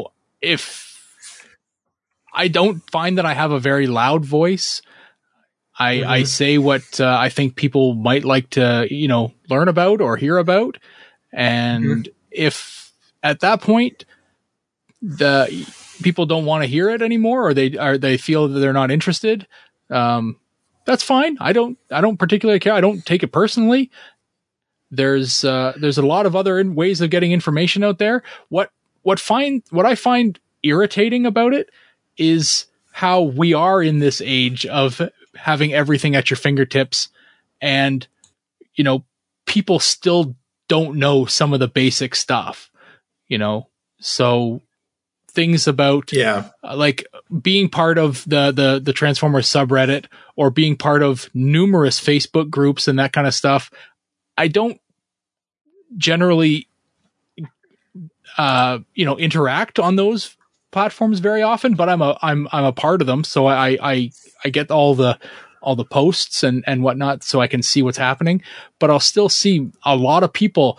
Speaker 6: I don't find that I have a very loud voice, I say what I think people might like to, learn about or hear about. And if at that point the people don't want to hear it anymore, or they feel that they're not interested, that's fine. I don't particularly care. I don't take it personally. There's a lot of other ways of getting information out there. What I find irritating about it is how we are in this age of having everything at your fingertips, and people still don't know some of the basic stuff, so things about like being part of the Transformers subreddit, or being part of numerous Facebook groups and that kind of stuff. I don't generally interact on those platforms very often, but I'm a part of them, so I get all the posts and whatnot, so I can see what's happening. But I'll still see a lot of people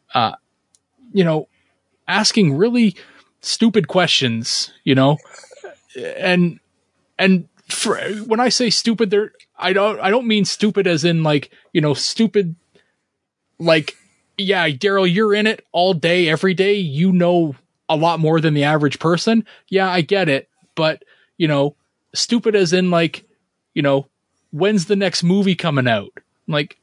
Speaker 6: asking really stupid questions, and when I say stupid, I don't mean stupid as in stupid like, yeah, Daryl, you're in it all day, every day. A lot more than the average person. Yeah, I get it. But, stupid as in when's the next movie coming out? Like,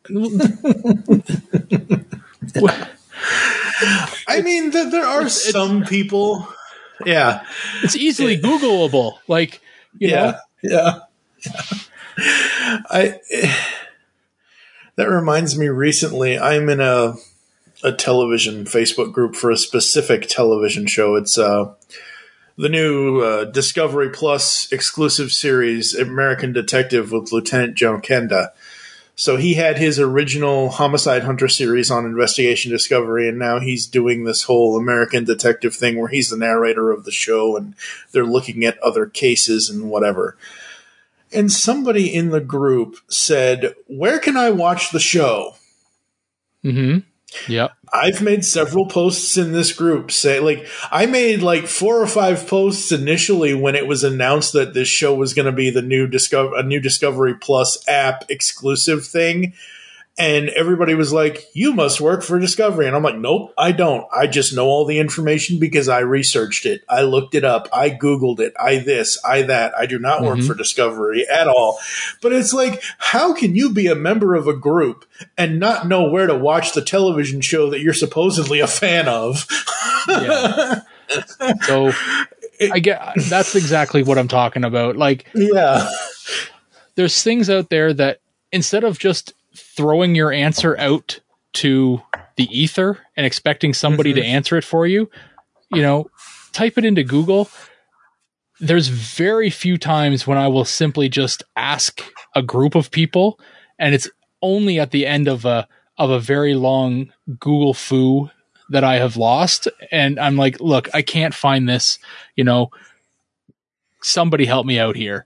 Speaker 5: I mean, there are some people. Yeah.
Speaker 6: It's easily Googleable. Like, you know.
Speaker 5: Yeah. That reminds me, recently I'm in a television Facebook group for a specific television show. It's the new Discovery Plus exclusive series, American Detective with Lieutenant Joe Kenda. So he had his original Homicide Hunter series on Investigation Discovery, and now he's doing this whole American Detective thing where he's the narrator of the show, and they're looking at other cases and whatever. And somebody in the group said, "Where can I watch the show?"
Speaker 6: Mm-hmm. Yep.
Speaker 5: I've made several posts in this group I made 4 or 5 posts initially when it was announced that this show was going to be the new Discovery Plus app exclusive thing. And everybody was like, "You must work for Discovery." And I'm like, "Nope, I don't. I just know all the information because I researched it. I looked it up. I Googled it. I this, I that. I do not work for Discovery at all." But it's like, how can you be a member of a group and not know where to watch the television show that you're supposedly a fan of?
Speaker 6: Yeah. So I get that's exactly what I'm talking about. There's things out there that instead of just throwing your answer out to the ether and expecting somebody to answer it for you, type it into Google. There's very few times when I will simply just ask a group of people, and it's only at the end of a very long Google foo that I have lost. And I'm like, "Look, I can't find this, somebody help me out here."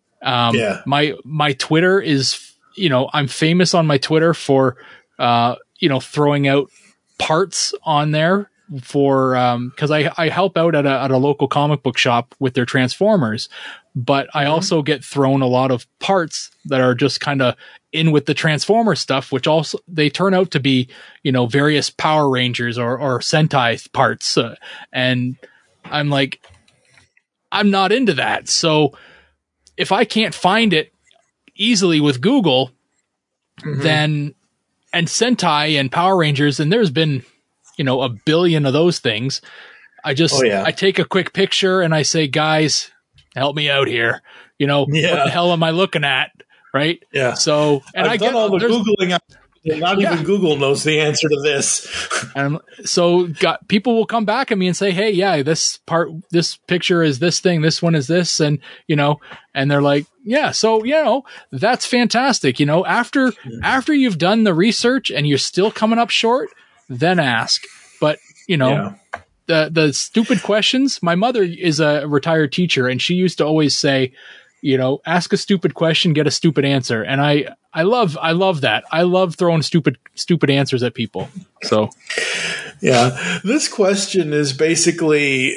Speaker 6: My Twitter is, I'm famous on my Twitter for, throwing out parts on there for, cause I help out at a local comic book shop with their Transformers, but I also get thrown a lot of parts that are just kind of in with the Transformer stuff, which also they turn out to be, various Power Rangers or Sentai parts. And I'm like, I'm not into that. So if I can't find it easily with Google, then, and Sentai and Power Rangers, and there's been, a billion of those things. I take a quick picture and I say, "Guys, help me out here." What the hell am I looking at? Right.
Speaker 5: Yeah.
Speaker 6: So, and
Speaker 5: I've done all the Googling. Not even Google knows the answer to this.
Speaker 6: And so people will come back at me and say, "Hey, yeah, this picture is this thing. This one is this." And, and they're like, "Yeah, so, that's fantastic." After you've done the research and you're still coming up short, then ask. But, the stupid questions, my mother is a retired teacher, and she used to always say, ask a stupid question, get a stupid answer. And I love that. I love throwing stupid answers at people. So,
Speaker 5: yeah, this question is basically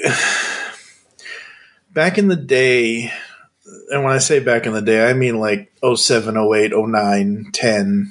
Speaker 5: back in the day. And when I say back in the day, I mean 07, 08, 09, 10,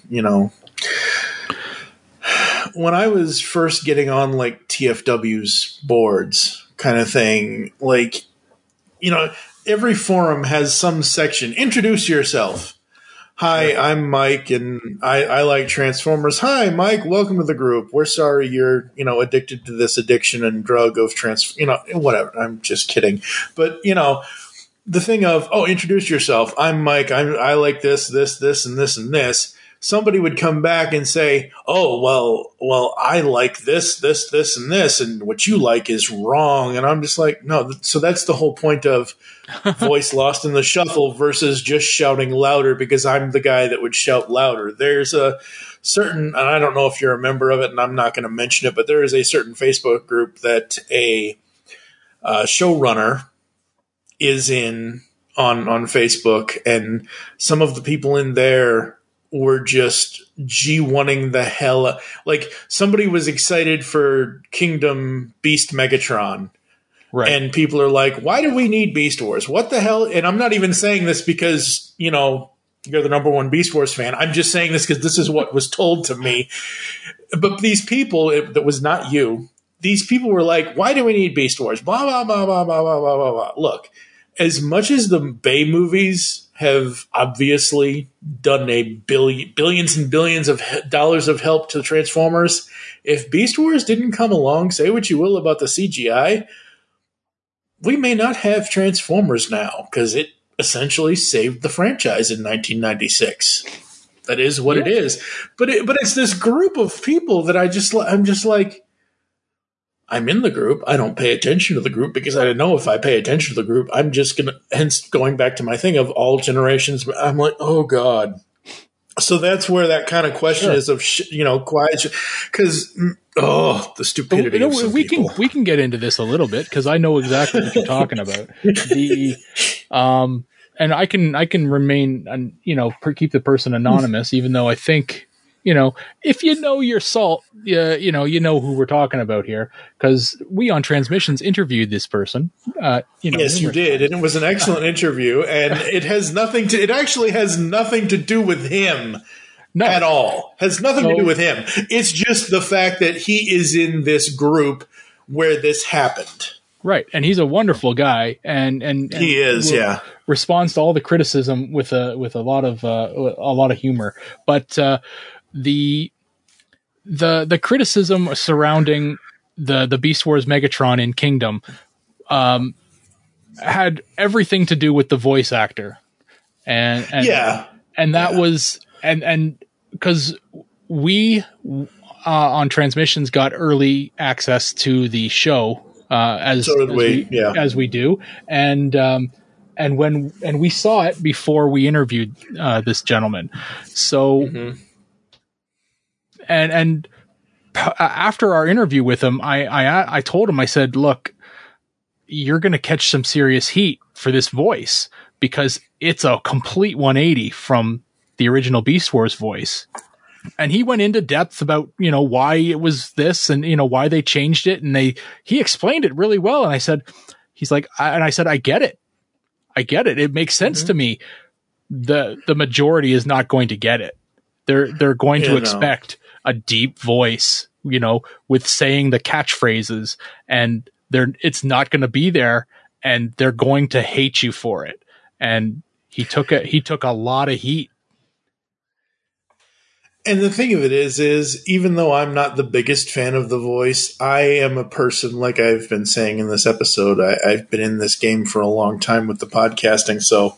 Speaker 5: when I was first getting on TFW's boards kind of thing, every forum has some section. Introduce yourself. "Hi, I'm Mike, and I like Transformers." "Hi, Mike. Welcome to the group. We're sorry you're, addicted to this addiction and drug of whatever." I'm just kidding. But, the thing of, introduce yourself. "I'm Mike. I like this, and this, and this." Somebody would come back and say, "Oh, well, I like this, and this, and what you like is wrong." And I'm just like, no. So that's the whole point of voice lost in the shuffle versus just shouting louder, because I'm the guy that would shout louder. There's a certain, and I don't know if you're a member of it, and I'm not going to mention it, but there is a certain Facebook group that a showrunner is in on Facebook, and some of the people in there were just G1ing the hell. Somebody was excited for Kingdom Beast Megatron. Right. And people are like, "Why do we need Beast Wars? What the hell?" And I'm not even saying this because, you're the number one Beast Wars fan. I'm just saying this because this is what was told to me. But these people, that was not you. These people were like, "Why do we need Beast Wars? Blah, blah, blah, blah, blah, blah, blah, blah, blah." Look, as much as the Bay movies have obviously done billions and billions of dollars of help to Transformers, if Beast Wars didn't come along, say what you will about the CGI, we may not have Transformers now, because it essentially saved the franchise in 1996. That is what it is. But it's this group of people that I'm just like, I'm in the group. I don't pay attention to the group because I know if I pay attention to the group, I'm just going to, hence going back to my thing of all generations. I'm like, oh God. So that's where that kind of question is of, quiet, because, the stupidity of some people.
Speaker 6: We can get into this a little bit because I know exactly what you're talking about. And I can remain, keep the person anonymous, even though I think, if you know your salt, you know who we're talking about here, because we on Transmissions interviewed this person.
Speaker 5: Yes, you did, and it was an excellent interview, and it actually has nothing to do with him at all. Has nothing to do with him. It's just the fact that he is in this group where this happened.
Speaker 6: Right, and he's a wonderful guy, and
Speaker 5: he is,
Speaker 6: responds to all the criticism with a lot of humor, but the criticism surrounding the Beast Wars Megatron in Kingdom had everything to do with the voice actor, and that was because we on Transmissions got early access to the show. As we do, and we saw it before we interviewed this gentleman. So, and after our interview with him, I told him, I said, look, you're going to catch some serious heat for this voice because it's a complete 180 from the original Beast Wars voice. And he went into depth about, why it was this and, why they changed it. And he explained it really well. And I said, I get it. I get it. It makes sense to me. The majority is not going to get it. They're going to expect a deep voice, with saying the catchphrases, and it's not going to be there, and they're going to hate you for it. And he took a lot of heat.
Speaker 5: And the thing of it is even though I'm not the biggest fan of the voice, I am a person, like I've been saying in this episode, I've been in this game for a long time with the podcasting, so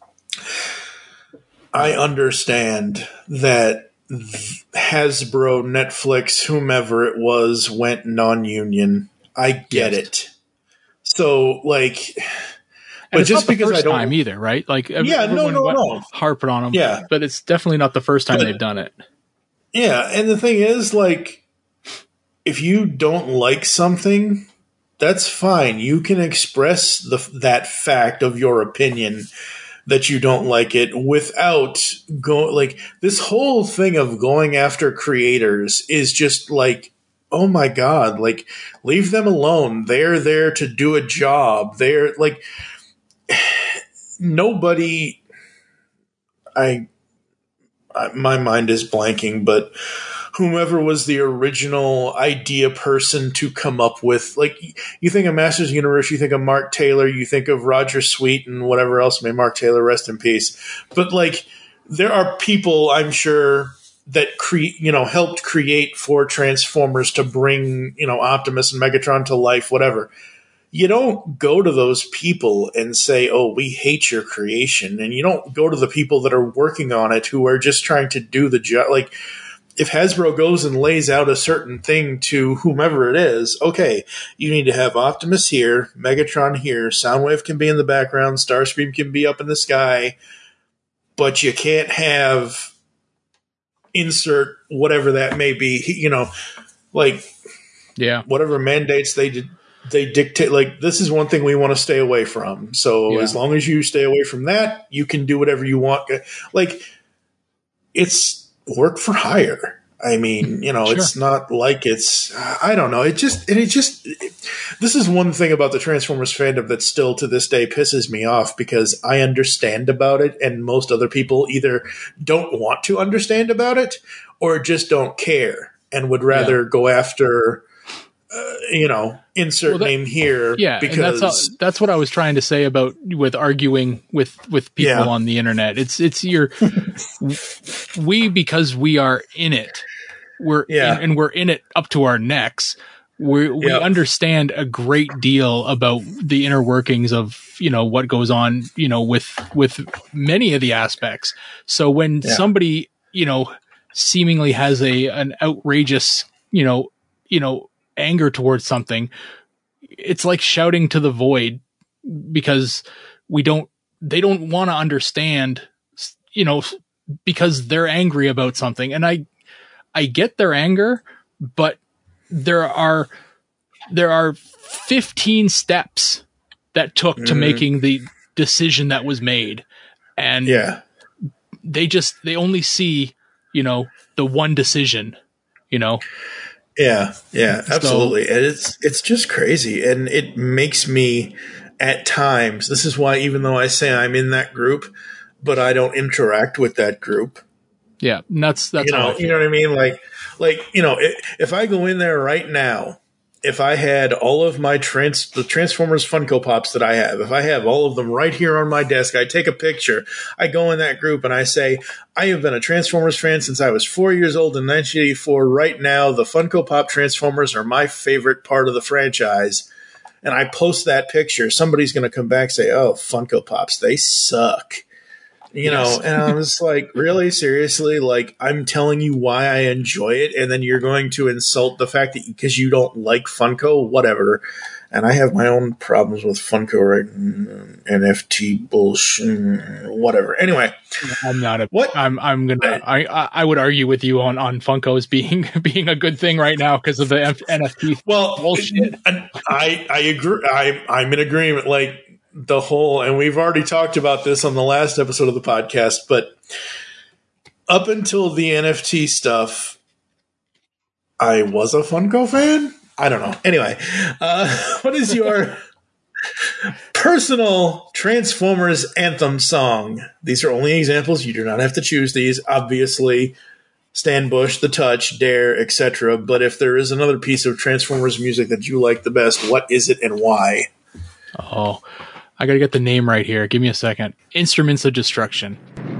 Speaker 5: I understand that Hasbro, Netflix, whomever it was, went non-union. I get it. So,
Speaker 6: but it's just not the because first I don't time either, right? No. Harping on them, but it's definitely not the first time they've done it.
Speaker 5: Yeah, and the thing is, if you don't like something, that's fine. You can express that fact of your opinion that you don't like it without this whole thing of going after creators is just oh my God, leave them alone. They're there to do a job. They're nobody. My mind is blanking, but whomever was the original idea person to come up with, you think of Masters of the Universe, you think of Mark Taylor, you think of Roger Sweet and whatever else, may Mark Taylor rest in peace. But there are people, I'm sure, that helped create for Transformers to bring, Optimus and Megatron to life, whatever. You don't go to those people and say, oh, we hate your creation. And you don't go to the people that are working on it who are just trying to do the job. If Hasbro goes and lays out a certain thing to whomever it is, okay, you need to have Optimus here, Megatron here, Soundwave can be in the background, Starscream can be up in the sky, but you can't have insert whatever that may be, whatever mandates they dictate, this is one thing we want to stay away from. So as long as you stay away from that, you can do whatever you want. It's work for hire. I mean, sure. It's not I don't know. This is one thing about the Transformers fandom that still to this day pisses me off because I understand about it and most other people either don't want to understand about it or just don't care and would rather go after insert name here.
Speaker 6: Yeah, because and that's what I was trying to say about with arguing with people on the internet. It's because we are in it. We're in it up to our necks. we understand a great deal about the inner workings of, what goes on, with many of the aspects. So when somebody, seemingly has an outrageous, anger towards something, it's like shouting to the void, because they don't want to understand, because they're angry about something. And I get their anger, but there are 15 steps that took to making the decision that was made. And they only see, the one decision, Yeah,
Speaker 5: absolutely. And it's just crazy. And it makes me, at times, this is why, even though I say I'm in that group, but I don't interact with that group.
Speaker 6: Yeah. That's,
Speaker 5: you know what I mean? Like, if I go in there right now, if I had all of my the Transformers Funko Pops that I have, if I have all of them right here on my desk, I take a picture, I go in that group and I say, I have been a Transformers fan since I was 4 years old in 1984. Right now, the Funko Pop Transformers are my favorite part of the franchise. And I post that picture. Somebody's going to come back and say, oh, Funko Pops, they suck. And I was like, really? Seriously? Like, I'm telling you why I enjoy it, and then you're going to insult the fact that because you don't like Funko, whatever. And I have my own problems with Funko, right? NFT bullshit, whatever. Anyway,
Speaker 6: I'm not I would argue with you on Funkos being a good thing right now because of the NFT.
Speaker 5: Well,
Speaker 6: bullshit.
Speaker 5: I agree. I'm in agreement. Like, the whole, and we've already talked about this on the last episode of the podcast, but up until the NFT stuff, I was a Funko fan. I don't know. Anyway, what is your personal Transformers anthem song? These are only examples. You do not have to choose these. Obviously, Stan Bush, The Touch, Dare, etc. But if there is another piece of Transformers music that you like the best, what is it and why?
Speaker 6: Oh, I gotta get the name right here. Give me a second. Instruments of Destruction.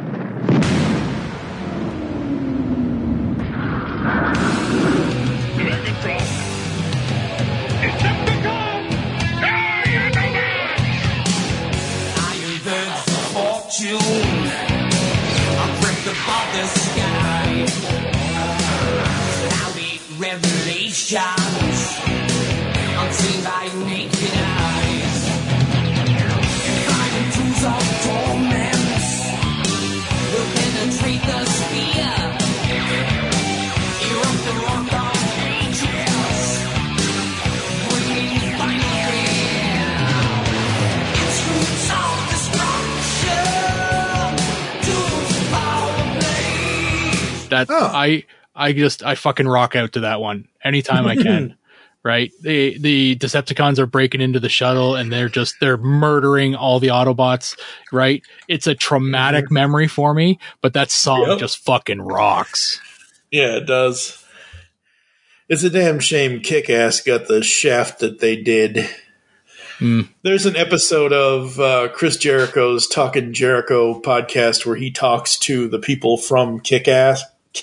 Speaker 11: Unseen by naked eyes, climbing tools of torment will penetrate the sphere, erupt the rock of ages, bringing final fear. Instruments of destruction, tools of power blaze.
Speaker 6: That I fucking rock out to that one anytime I can. Right? The Decepticons are breaking into the shuttle and they're murdering all the Autobots, right? It's a traumatic memory for me, but that song just fucking rocks.
Speaker 5: Yeah, it does. It's a damn shame Kick-Ass got the shaft that they did. There's an episode of Chris Jericho's Talkin' Jericho podcast where he talks to the people from Kick-Ass,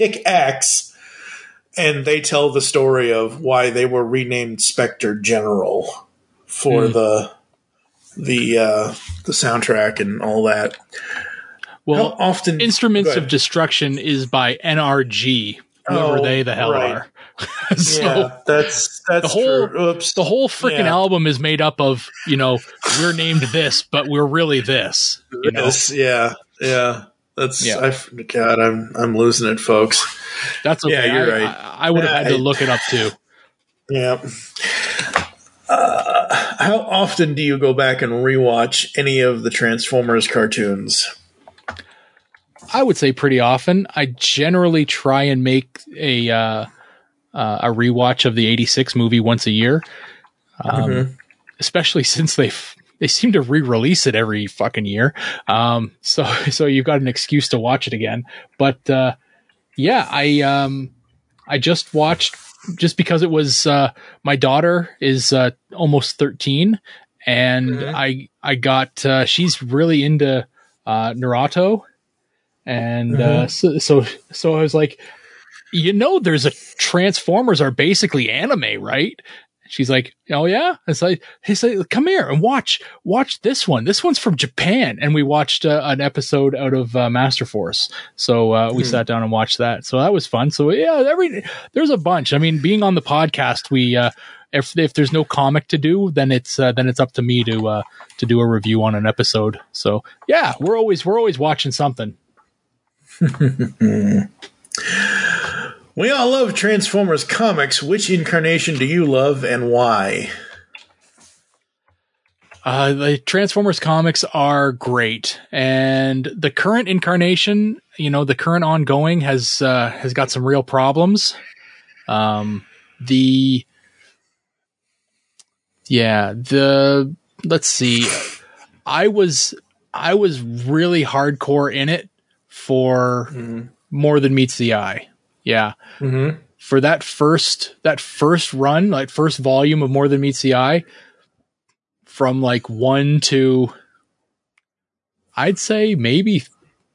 Speaker 5: and they tell the story of why they were renamed Spectre General for the soundtrack and all that.
Speaker 6: Well, how often Instruments of Destruction is by NRG, whoever they the hell are. So
Speaker 5: yeah, that's
Speaker 6: the whole
Speaker 5: true. Oops.
Speaker 6: The whole freaking album is made up of, we're named this, but we're really this.
Speaker 5: Yeah. That's God. I'm losing it, folks.
Speaker 6: That's okay.
Speaker 5: Yeah, you're right.
Speaker 6: I would have had to look it up too.
Speaker 5: Yeah. How often do you go back and rewatch any of the Transformers cartoons?
Speaker 6: I would say pretty often. I generally try and make a rewatch of the '86 movie once a year, especially since they seem to re-release it every fucking year. So you've got an excuse to watch it again. But I just watched, just because it was my daughter is almost 13, and I got she's really into Naruto, and so I was like, there's a Transformers are basically anime, right? She's like, oh yeah. It's like, he's like, come here and watch this one. This one's from Japan. And we watched an episode out of Master Force. So we sat down and watched that. So that was fun. So yeah, there's a bunch. I mean, being on the podcast, we if there's no comic to do, then it's up to me to do a review on an episode. So yeah, we're always watching something.
Speaker 5: We all love Transformers comics. Which incarnation do you love and why?
Speaker 6: The Transformers comics are great, and the current incarnation, the current ongoing has got some real problems. Let's see. I was really hardcore in it for More Than Meets the Eye. Yeah. Mm-hmm. For that first run, like first volume of More Than Meets the Eye, from like 1 to, I'd say maybe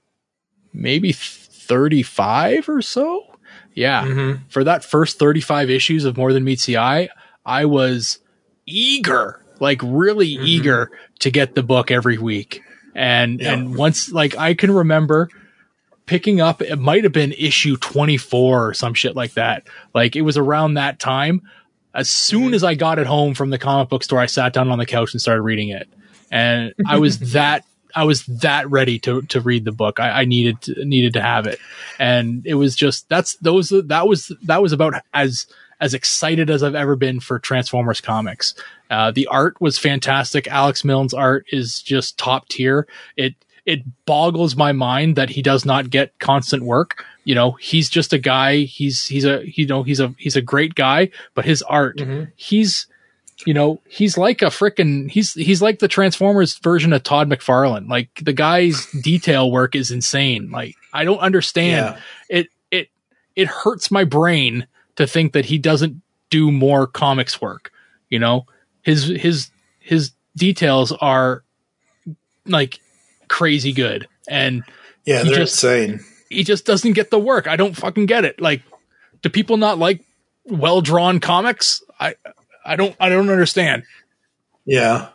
Speaker 6: 35 or so. Yeah. Mm-hmm. For that first 35 issues of More Than Meets the Eye, I was eager, like really eager to get the book every week. And once, like, I can remember picking up, it might have been issue 24 or some shit like that. Like, it was around that time. As soon as I got it home from the comic book store, I sat down on the couch and started reading it. And I was that ready to read the book. I needed to have it. And it was just, that was about as excited as I've ever been for Transformers comics. The art was fantastic. Alex Milne's art is just top tier. It boggles my mind that he does not get constant work. He's just a guy. He's a great guy, but his art, he's like he's like the Transformers version of Todd McFarlane. Like, the guy's detail work is insane. Like, I don't understand. It hurts my brain to think that he doesn't do more comics work. His details are like crazy good, and
Speaker 5: they're insane.
Speaker 6: He just doesn't get the work. I don't fucking get it. Like, do people not like well drawn comics? I don't understand. Yeah.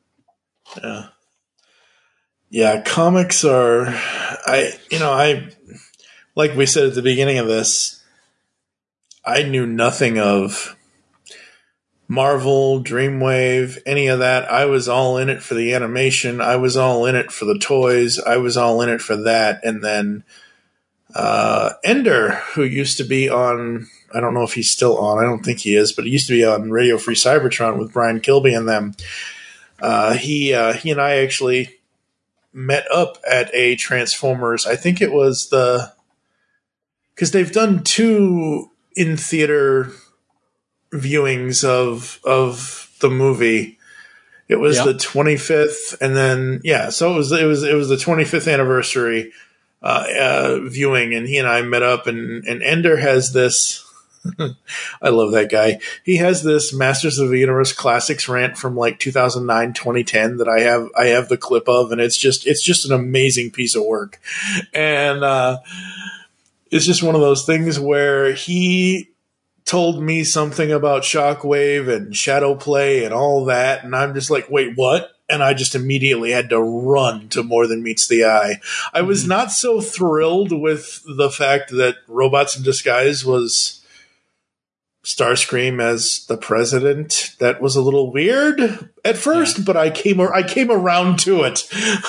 Speaker 5: Comics are, I like we said at the beginning of this, I knew nothing of Marvel, Dreamwave, any of that. I was all in it for the animation. I was all in it for the toys. I was all in it for that. And then Ender, who used to be on, I don't know if he's still on, I don't think he is, but he used to be on Radio Free Cybertron with Brian Kilby and them. He and I actually met up at a Transformers, I think it was because they've done 2 in-theater viewings of the movie. It was the 25th, and then so it was the 25th anniversary viewing, and he and I met up, and Ender has this. I love that guy. He has this Masters of the Universe Classics rant from like 2009, 2010 that I have the clip of, and it's just an amazing piece of work, and it's just one of those things where he told me something about Shockwave and Shadow Play and all that, and I'm just like, wait, what? And I just immediately had to run to More Than Meets the Eye. I was not so thrilled with the fact that Robots in Disguise was Starscream as the president. That was a little weird at first, but I came around to it.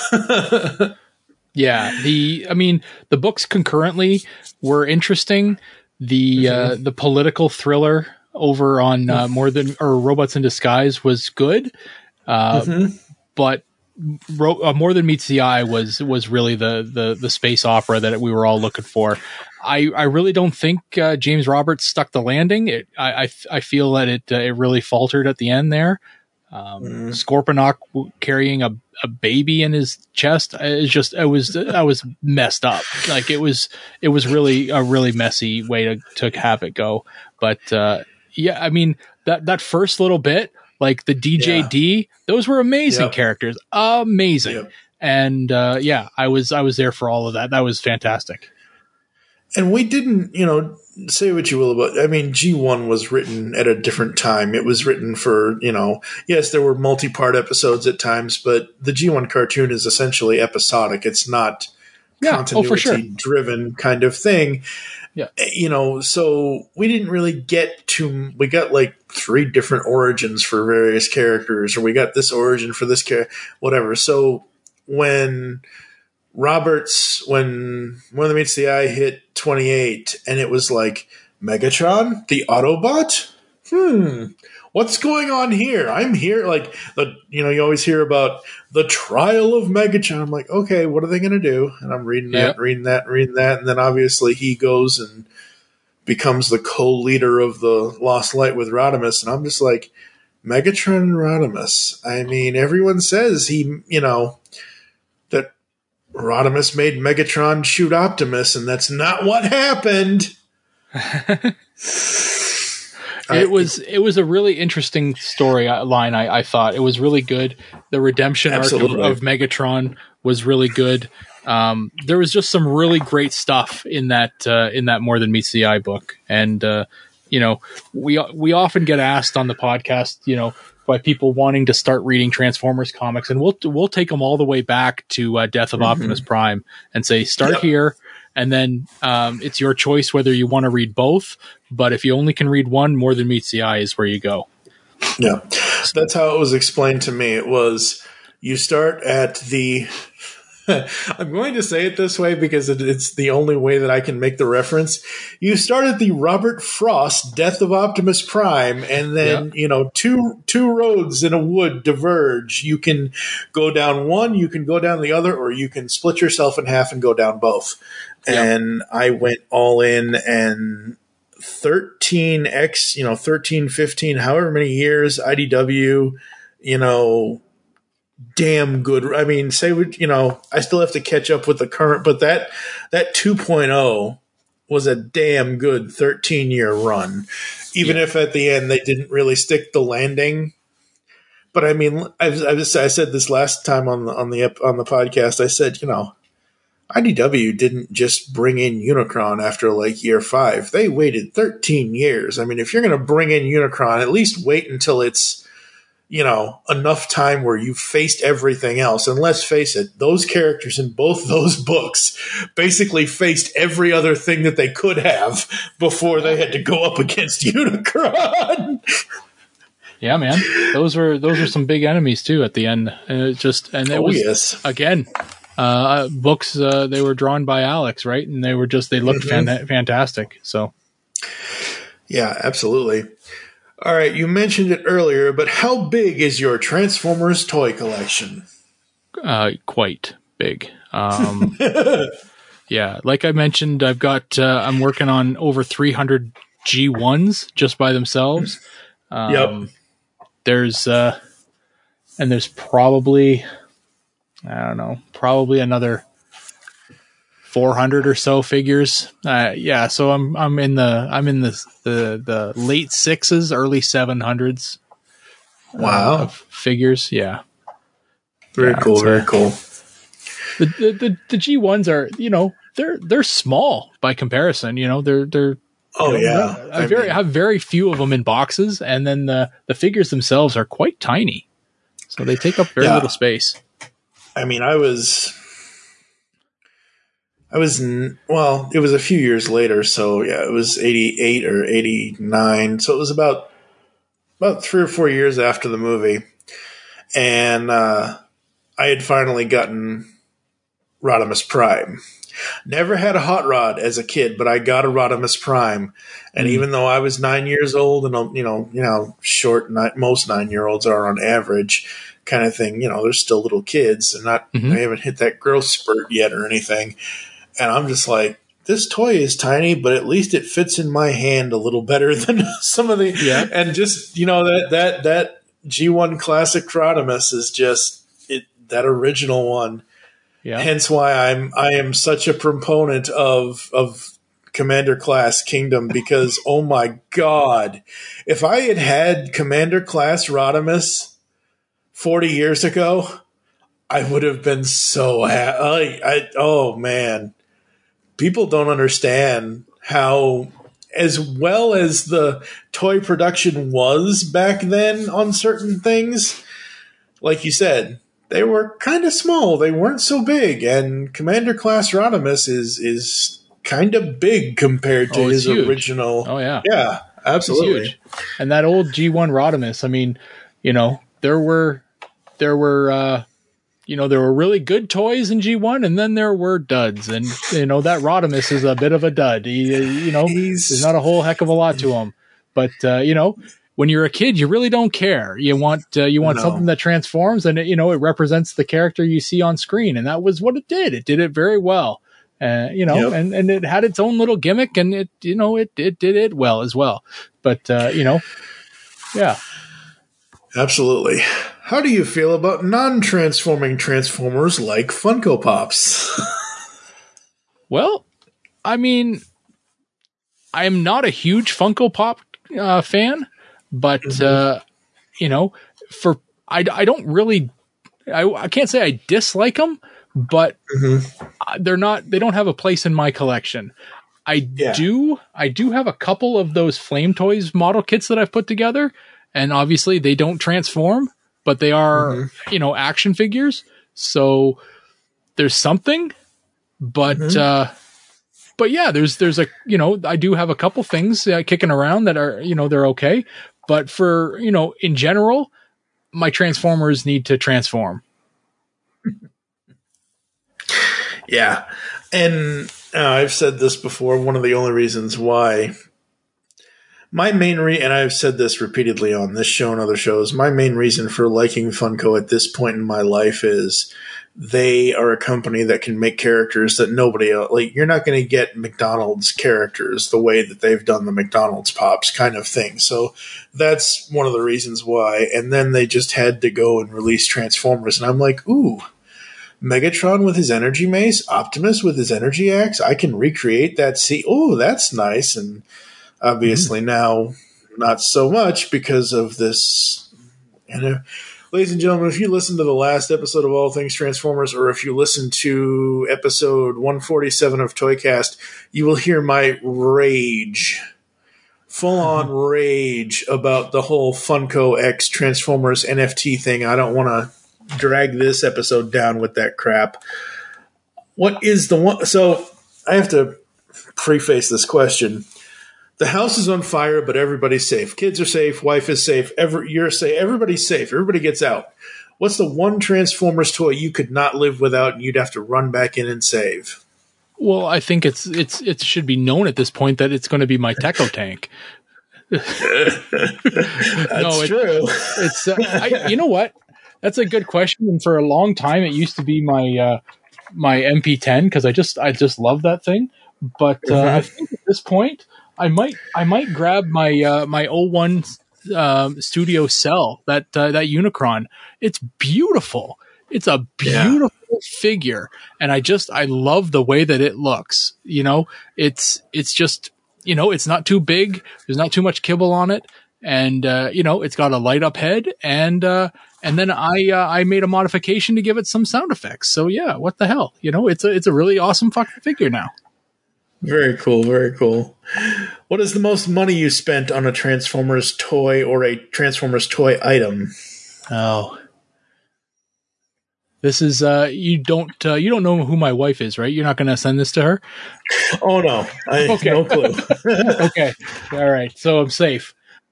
Speaker 6: The books concurrently were interesting. The political thriller over on Robots in Disguise was good, but More Than Meets the Eye was really the space opera that we were all looking for. I really don't think James Roberts stuck the landing. I feel that it really faltered at the end there. Scorponok carrying a baby in his chest I was messed up. Like, it was really a really messy way to have it go. But that first little bit, like the DJD, those were amazing characters, amazing. And I was there for all of that. That was fantastic.
Speaker 5: And we didn't, say what you will about, I mean, G1 was written at a different time. It was written for, yes, there were multi-part episodes at times, but the G1 cartoon is essentially episodic. It's not continuity-driven kind of thing.
Speaker 6: Yeah.
Speaker 5: So we didn't really we got like 3 different origins for various characters, or we got this origin for this character, whatever. So when More Than Meets the Eye hit 28, and it was like, Megatron, the Autobot? What's going on here? I'm here. Like, you always hear about the trial of Megatron. I'm like, okay, what are they going to do? And I'm reading that. And then obviously he goes and becomes the co-leader of the Lost Light with Rodimus. And I'm just like, Megatron and Rodimus. I mean, everyone says that Rodimus made Megatron shoot Optimus, and that's not what happened.
Speaker 6: It was a really interesting storyline. I thought it was really good. The redemption arc of Megatron was really good. There was just some really great stuff in that More Than Meets the Eye book, and we often get asked on the podcast, by people wanting to start reading Transformers comics, and we'll take them all the way back to Death of Optimus Prime and say start here. And then it's your choice whether you want to read both. But if you only can read one, More Than Meets the Eye is where you go.
Speaker 5: Yeah, that's how it was explained to me. It was, you start at the... I'm going to say it this way because it's the only way that I can make the reference. You start at the Robert Frost Death of Optimus Prime, and then, two roads in a wood diverge. You can go down one, you can go down the other, or you can split yourself in half and go down both. And I went all in, and 13, 15, however many years, IDW, damn good. I mean, I still have to catch up with the current, but that 2.0 was a damn good 13-year run, even if at the end they didn't really stick the landing. But I mean, I said this last time on the podcast. I said, IDW didn't just bring in Unicron after like year 5. They waited 13 years. I mean, if you're going to bring in Unicron, at least wait until it's, enough time where you've faced everything else. And let's face it, those characters in both those books basically faced every other thing that they could have before they had to go up against Unicron.
Speaker 6: Yeah, man. Those were some big enemies too at the end. Again, books, they were drawn by Alex, right? And they looked fantastic. So.
Speaker 5: Yeah, absolutely. All right, you mentioned it earlier, but how big is your Transformers toy collection?
Speaker 6: Quite big. Yeah, like I mentioned, I've got, I'm working on over 300 G1s just by themselves. There's probably, probably another 400 or so figures. So I'm in the late 6s, early 700s.
Speaker 5: Wow.
Speaker 6: Of figures. Yeah.
Speaker 5: Very cool. Very cool.
Speaker 6: The G1s are, they're small by comparison. They're I have very few of them in boxes, and then the figures themselves are quite tiny, so they take up very little space.
Speaker 5: I mean, it was a few years later, so it was 88 or 89, so it was about 3 or 4 years after the movie, and I had finally gotten Rodimus Prime. Never had a Hot Rod as a kid, but I got a Rodimus Prime, and even though I was 9 years old, and short, most 9-year-olds are on average, kind of thing. They're still little kids, and they haven't hit that growth spurt yet or anything. And I'm just like, this toy is tiny, but at least it fits in my hand a little better than some of the. Yeah. And just that G1 classic Rodimus is just that original one. Yeah. Hence why I am such a proponent of Commander Class Kingdom, because oh my God, if I had Commander Class Rodimus 40 years ago, I would have been so happy. Oh man, people don't understand how, as well as the toy production was back then on certain things, like you said, they were kind of small. They weren't so big. And Commander Class Rodimus is kind of big compared to his original.
Speaker 6: Oh, yeah.
Speaker 5: Yeah, absolutely.
Speaker 6: Huge. And that old G1 Rodimus, I mean, you know, there were really good toys in G1, and then there were duds. And, you know, that Rodimus is a bit of a dud. There's not a whole heck of a lot to him. But, you know, when you're a kid, you really don't care. You want something that transforms, and, it represents the character you see on screen. And that was what it did. It did it very well. And it had its own little gimmick, and it did it well as well. But, yeah.
Speaker 5: Absolutely. How do you feel about non-transforming Transformers like Funko Pops?
Speaker 6: Well, I mean, I am not a huge Funko Pop fan, but I don't really. I can't say I dislike them, but they don't have a place in my collection. I do have a couple of those Flame Toys model kits that I've put together. And obviously they don't transform, but they are, action figures. So there's something, but yeah, there's a, I do have a couple things kicking around that are, they're okay. But for, in general, my Transformers need to transform.
Speaker 5: Yeah. And I've said this before. One of the only reasons why my main and I've said this repeatedly on this show and other shows, my main reason for liking Funko at this point in my life is they are a company that can make characters that nobody else, like, you're not going to get McDonald's characters the way that they've done the McDonald's Pops kind of thing. So that's one of the reasons why. And then they just had to go and release Transformers. And I'm like, ooh, Megatron with his energy mace, Optimus with his energy axe. I can recreate that. Oh, that's nice. And obviously now, not so much because of this. Ladies and gentlemen, if you listen to the last episode of All Things Transformers, or if you listen to episode 147 of Toycast, you will hear my rage, full-on rage about the whole Funko X Transformers NFT thing. I don't want to drag this episode down with that crap. What is the one? So I have to preface this question. The house is on fire, but everybody's safe. Kids are safe. Wife is safe. You're safe. Everybody's safe. Everybody gets out. What's the one Transformers toy you could not live without and you'd have to run back in and save?
Speaker 6: Well, I think it should be known at this point that it's going to be my Techo Tank.
Speaker 5: That's true.
Speaker 6: It's you know what? That's a good question. And for a long time, it used to be my my MP10 because I just love that thing. But I think at this point, I might grab my my 01 Studio Cell, that Unicron. It's beautiful. It's a beautiful figure, and I love the way that it looks. It's just it's not too big. There's not too much kibble on it, and it's got a light up head, and then I made a modification to give it some sound effects. So yeah, what the hell? It's a really awesome fucking figure now.
Speaker 5: Very cool, very cool. What is the most money you spent on a Transformers toy or a Transformers toy item?
Speaker 6: Oh, this is you don't know who my wife is, right? You're not going to send this to her?
Speaker 5: Oh no, okay. No clue.
Speaker 6: Okay, all right, so I'm safe.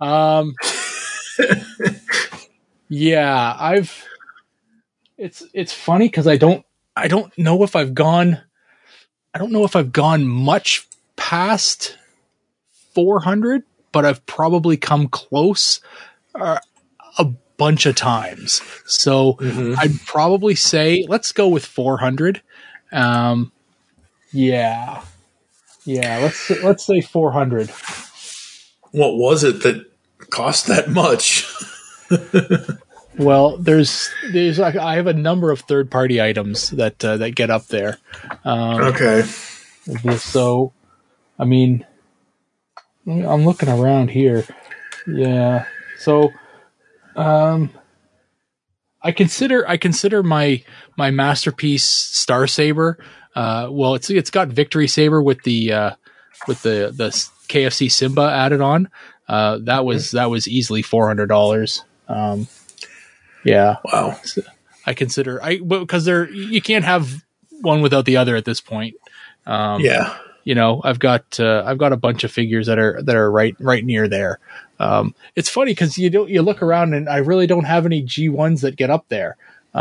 Speaker 6: Yeah, It's funny because I don't know if I've gone. I don't know if I've gone much past 400, but I've probably come close a bunch of times. So I'd probably say, let's go with 400. Yeah. Let's say 400.
Speaker 5: What was it that cost that much?
Speaker 6: Well, there's I have a number of third-party items that get up there.
Speaker 5: Okay.
Speaker 6: So, I mean, I'm looking around here. Yeah. So, I consider my masterpiece Star Saber Well, it's got Victory Saber with the KFC Simba added on. That was easily $400. Yeah. Wow. So I consider because you can't have one without the other at this point.
Speaker 5: Yeah.
Speaker 6: You know, I've got a bunch of figures that are right near there. It's funny because you look around and I really don't have any G1s that get up there.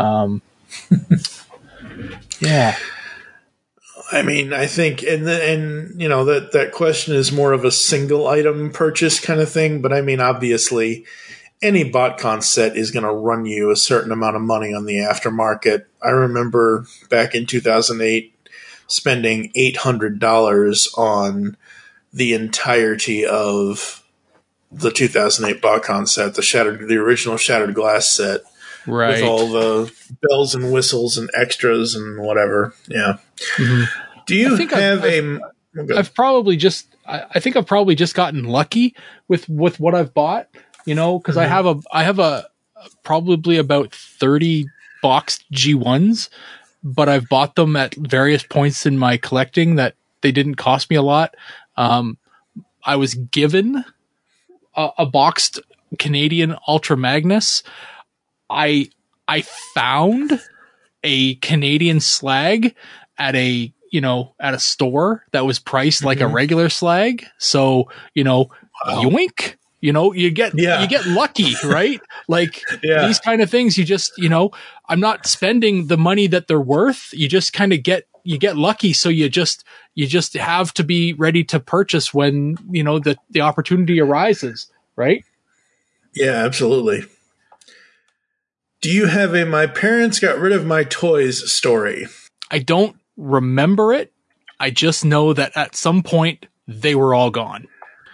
Speaker 6: Yeah.
Speaker 5: I mean, I think, and you know, that question is more of a single item purchase kind of thing. But I mean, obviously, any BotCon set is going to run you a certain amount of money on the aftermarket. I remember back in 2008 spending $800 on the entirety of the 2008 BotCon set, the original Shattered Glass set.
Speaker 6: Right.
Speaker 5: With all the bells and whistles and extras and whatever. Yeah. Mm-hmm. Do you have
Speaker 6: I've probably just gotten lucky with what I've bought, you know, because I have a probably about 30 boxed G1s, but I've bought them at various points in my collecting that they didn't cost me a lot. I was given a boxed Canadian Ultra Magnus. I found a Canadian Slag at a store that was priced like a regular Slag. So, you know, yoink, you know, you get lucky, right? Like these kind of things, you just, you know, I'm not spending the money that they're worth. You just kind of get lucky. So you just have to be ready to purchase when, you know, the opportunity arises, right?
Speaker 5: Yeah, absolutely. Do you have a "my parents got rid of my toys" story?
Speaker 6: I don't remember it. I just know that at some point they were all gone.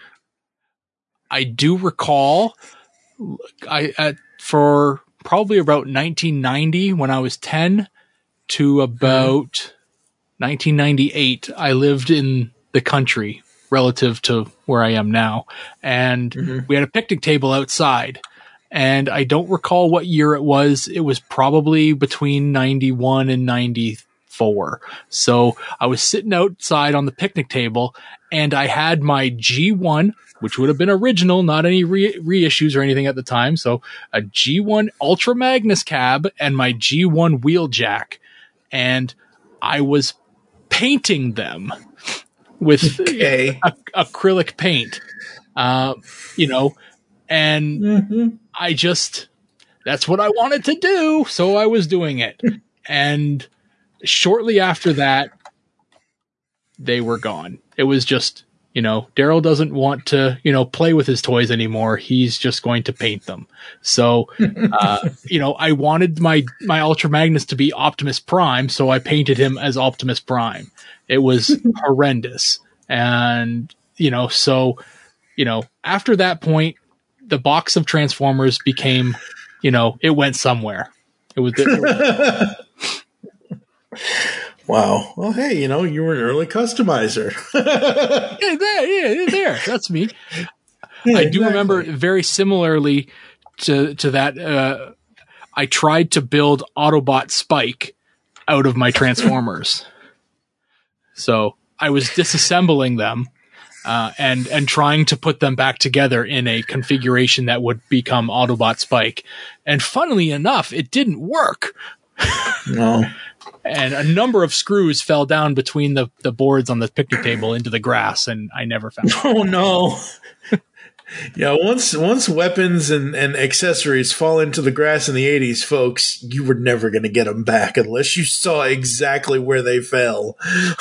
Speaker 6: I do recall for probably about 1990 when I was 10 to about 1998, I lived in the country relative to where I am now. And we had a picnic table outside. And I don't recall what year it was. It was probably between 91 and 94. So I was sitting outside on the picnic table and I had my G1, which would have been original, not any reissues or anything at the time. So a G1 Ultra Magnus cab and my G1 wheeljack. And I was painting them with acrylic paint, you know, and that's what I wanted to do. So I was doing it. And shortly after that, they were gone. It was just, you know, Daryl doesn't want to, you know, play with his toys anymore. He's just going to paint them. So, you know, I wanted my Ultra Magnus to be Optimus Prime. So I painted him as Optimus Prime. It was horrendous. And, you know, so, you know, after that point, the box of Transformers became, you know, it went somewhere. It was.
Speaker 5: Wow. Well, hey, you know, you were an early customizer.
Speaker 6: There. That's me. I do remember very similarly to that. I tried to build Autobot Spike out of my Transformers. So I was disassembling them. And trying to put them back together in a configuration that would become Autobot Spike. And funnily enough, it didn't work. No. And a number of screws fell down between the boards on the picnic table into the grass, and I never found them.
Speaker 5: Oh, no. Yeah, once weapons and accessories fall into the grass in the 80s, folks, you were never going to get them back unless you saw exactly where they fell.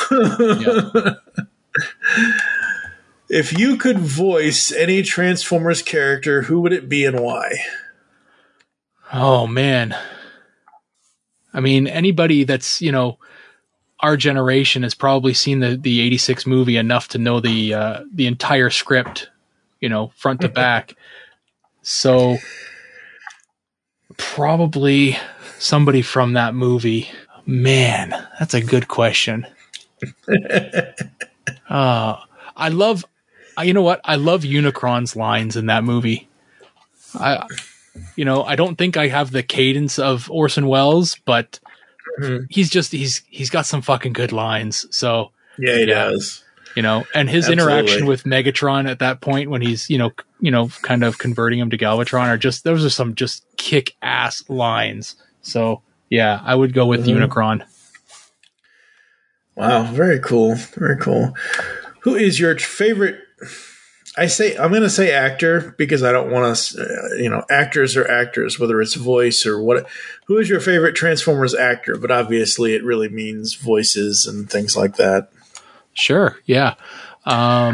Speaker 5: If you could voice any Transformers character, who would it be and why?
Speaker 6: Oh, man. I mean, anybody that's, you know, our generation has probably seen the 86 movie enough to know the entire script, you know, front to back. So probably somebody from that movie. Man, that's a good question. You know what? I love Unicron's lines in that movie. I don't think I have the cadence of Orson Welles, but he's got some fucking good lines. So
Speaker 5: yeah, he does.
Speaker 6: You know, and his interaction with Megatron at that point when he's, you know, kind of converting him to Galvatron those are some just kick ass lines. So yeah, I would go with Unicron.
Speaker 5: Wow. Very cool. Very cool. Who is your favorite? I'm going to say actor because I don't want to, actors are actors, whether it's voice or what. Who is your favorite Transformers actor? But obviously it really means voices and things like that.
Speaker 6: Sure. Yeah. I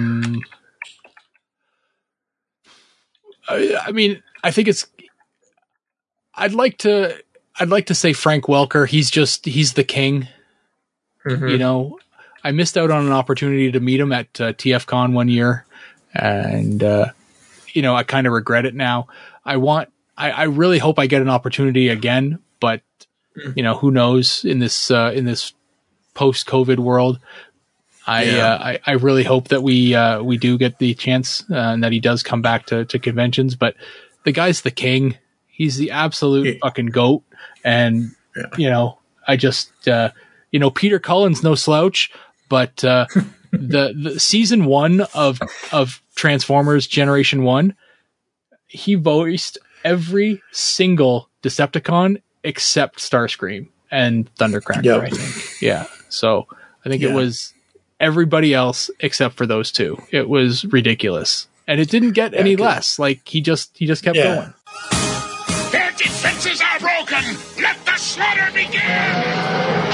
Speaker 6: mean, I think I'd like to say Frank Welker. He's the king. Mm-hmm. You know, I missed out on an opportunity to meet him at TFCon one year. And, I kind of regret it now. I really hope I get an opportunity again, but who knows in this post-COVID world. I really hope that we do get the chance and that he does come back to conventions, but the guy's the king. He's the absolute fucking GOAT. And, I just, Peter Cullen's no slouch, but, the season 1 of Transformers Generation 1, he voiced every single Decepticon except Starscream and Thundercracker, I think. Yeah. So I think it was everybody else except for those two. It was ridiculous. And it didn't get any less. Like he just kept going.
Speaker 3: Their defenses are broken. Let the slaughter begin.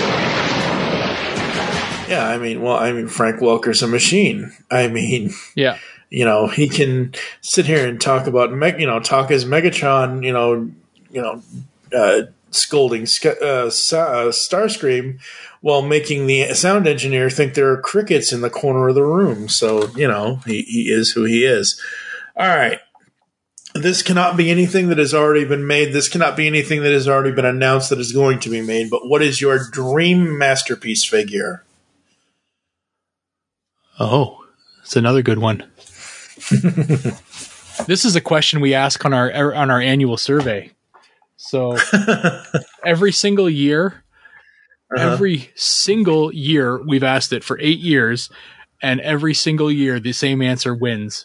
Speaker 5: Yeah, I mean, Frank Welker's a machine. I mean, he can sit here and talk about, talk as Megatron, scolding Starscream while making the sound engineer think there are crickets in the corner of the room. So, he is who he is. All right. This cannot be anything that has already been made. This cannot be anything that has already been announced that is going to be made. But what is your dream masterpiece figure?
Speaker 6: Oh, it's another good one. This is a question we ask on our annual survey. So every single year we've asked it for 8 years, and every single year the same answer wins.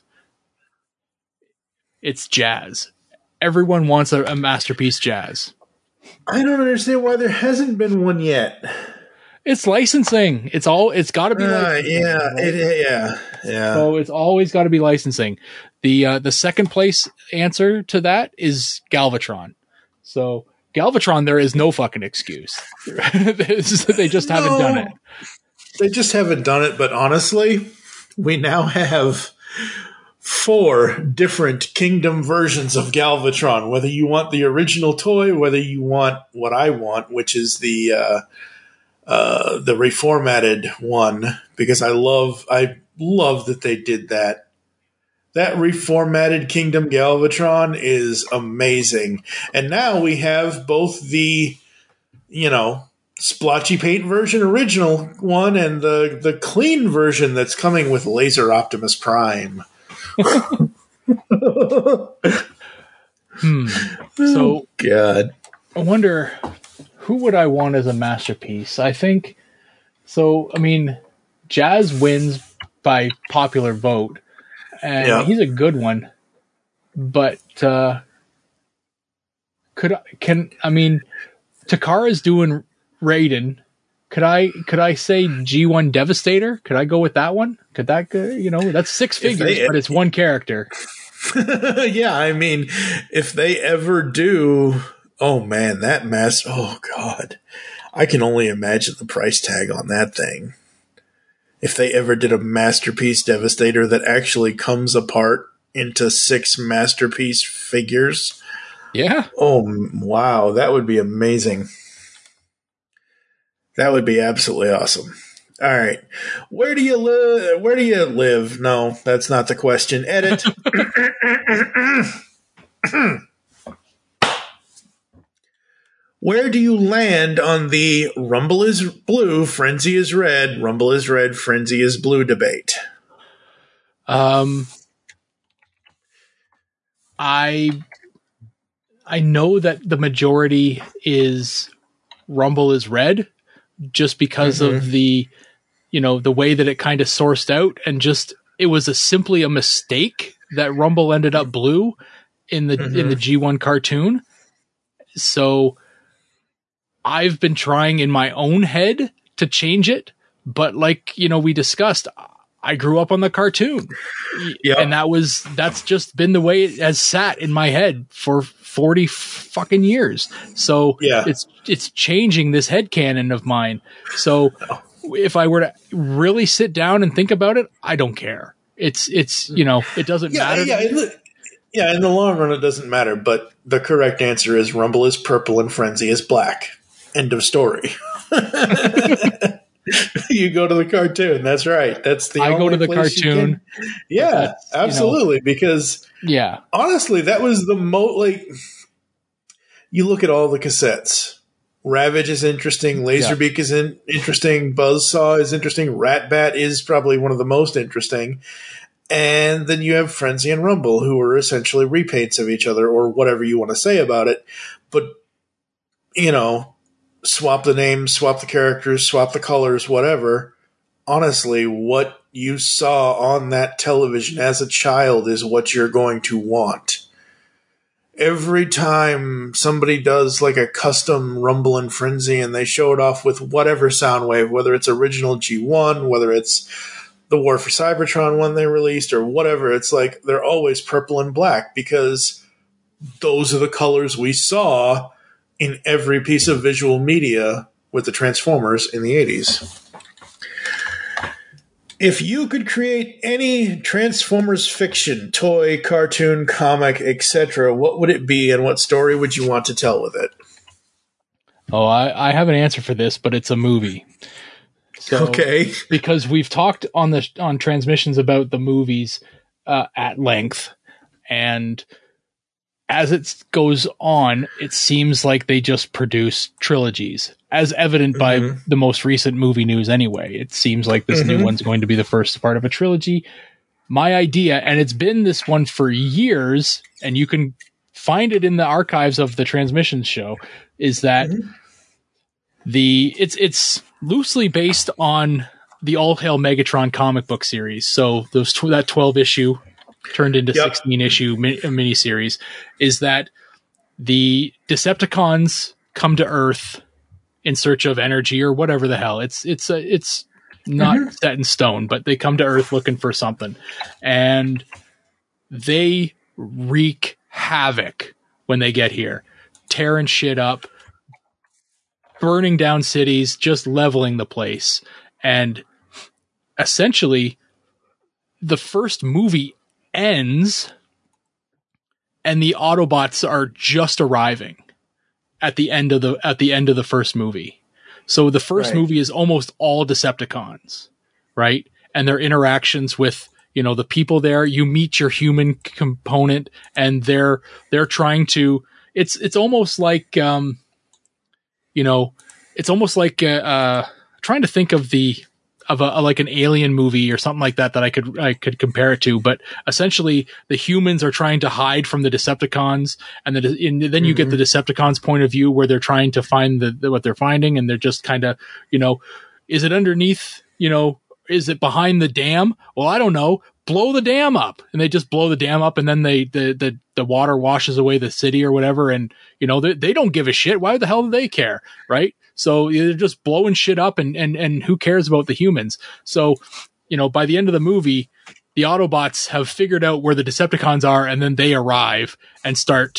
Speaker 6: It's Jazz. Everyone wants a masterpiece Jazz.
Speaker 5: I don't understand why there hasn't been one yet.
Speaker 6: It's licensing. It's got to be licensing.
Speaker 5: Yeah.
Speaker 6: So it's always got to be licensing. The second place answer to that is Galvatron. So Galvatron, there is no fucking excuse. They just haven't done it.
Speaker 5: They just haven't done it. But honestly, we now have 4 different Kingdom versions of Galvatron. Whether you want the original toy, whether you want what I want, which is the reformatted one, because I love that they did that. That reformatted Kingdom Galvatron is amazing. And now we have both the, splotchy paint version original one and the clean version that's coming with Laser Optimus Prime.
Speaker 6: So
Speaker 5: God.
Speaker 6: I wonder, who would I want as a masterpiece? I think so. I mean, Jazz wins by popular vote, and he's a good one. But Takara's doing Raiden. Could I say G1 Devastator? Could I go with that one? Could that go? That's 6 figures, but it's one character.
Speaker 5: Yeah, I mean, if they ever do. Oh man, that mess. Oh God. I can only imagine the price tag on that thing. If they ever did a Masterpiece Devastator that actually comes apart into 6 Masterpiece figures.
Speaker 6: Yeah.
Speaker 5: Oh, wow. That would be amazing. That would be absolutely awesome. All right. Where do you live? No, that's not the question. Edit. Where do you land on the Rumble is blue, frenzy is red, Rumble is red, frenzy is blue debate?
Speaker 6: I know that the majority is Rumble is red, just because of the, you know, the way that it kind of sourced out, and just it was simply a mistake that Rumble ended up blue in the G1 cartoon. So I've been trying in my own head to change it, but like, you know, we discussed, I grew up on the cartoon, and that's just been the way it has sat in my head for 40 fucking years. So it's changing this headcanon of mine. So if I were to really sit down and think about it, I don't care. It's you know, it doesn't matter.
Speaker 5: Yeah, in the long run, it doesn't matter. But the correct answer is Rumble is purple and Frenzy is black. End of story. You go to the cartoon. That's right. That's the.
Speaker 6: I go to the cartoon.
Speaker 5: Yeah, absolutely. You know, because honestly, that was the like. You look at all the cassettes. Ravage is interesting. Laserbeak is interesting. Buzzsaw is interesting. Ratbat is probably one of the most interesting. And then you have Frenzy and Rumble, who are essentially repaints of each other, or whatever you want to say about it. But, you know, swap the names, swap the characters, swap the colors, whatever. Honestly, what you saw on that television as a child is what you're going to want. Every time somebody does like a custom Rumble and Frenzy and they show it off with whatever sound wave, whether it's original G1, whether it's the War for Cybertron one they released or whatever, it's like they're always purple and black because those are the colors we saw in every piece of visual media with the Transformers in the 80s. If you could create any Transformers fiction, toy, cartoon, comic, etc., what would it be and what story would you want to tell with it?
Speaker 6: Oh, I have an answer for this, but it's a movie. So, okay. Because we've talked on transmissions about the movies at length, and as it goes on, it seems like they just produce trilogies, as evident by the most recent movie news anyway. It seems like this new one's going to be the first part of a trilogy. My idea, and it's been this one for years, and you can find it in the archives of the Transmissions show, is that it's loosely based on the All Hail Megatron comic book series. So that 12 issue turned into 16 issue miniseries, is that the Decepticons come to Earth in search of energy or whatever the hell. It's not set in stone, but they come to Earth looking for something, and they wreak havoc when they get here, tearing shit up, burning down cities, just leveling the place. And essentially the first movie ends and the Autobots are just arriving at the end of the first movie. So the first movie is almost all Decepticons, right? And their interactions with, you know, the people there. You meet your human component, and they're trying to. It's almost like you know, it's almost like trying to think of like an alien movie or something like that I could compare it to. But essentially, the humans are trying to hide from the Decepticons, and then you get the Decepticons' point of view, where they're trying to find what they're finding, and they're just kind of, you know, is it underneath? You know, is it behind the dam? Well, I don't know. Blow the dam up, and they just blow the dam up, and then the water washes away the city or whatever, and you know they don't give a shit. Why the hell do they care, right? So they're just blowing shit up, and who cares about the humans? So, you know, by the end of the movie, the Autobots have figured out where the Decepticons are, and then they arrive and start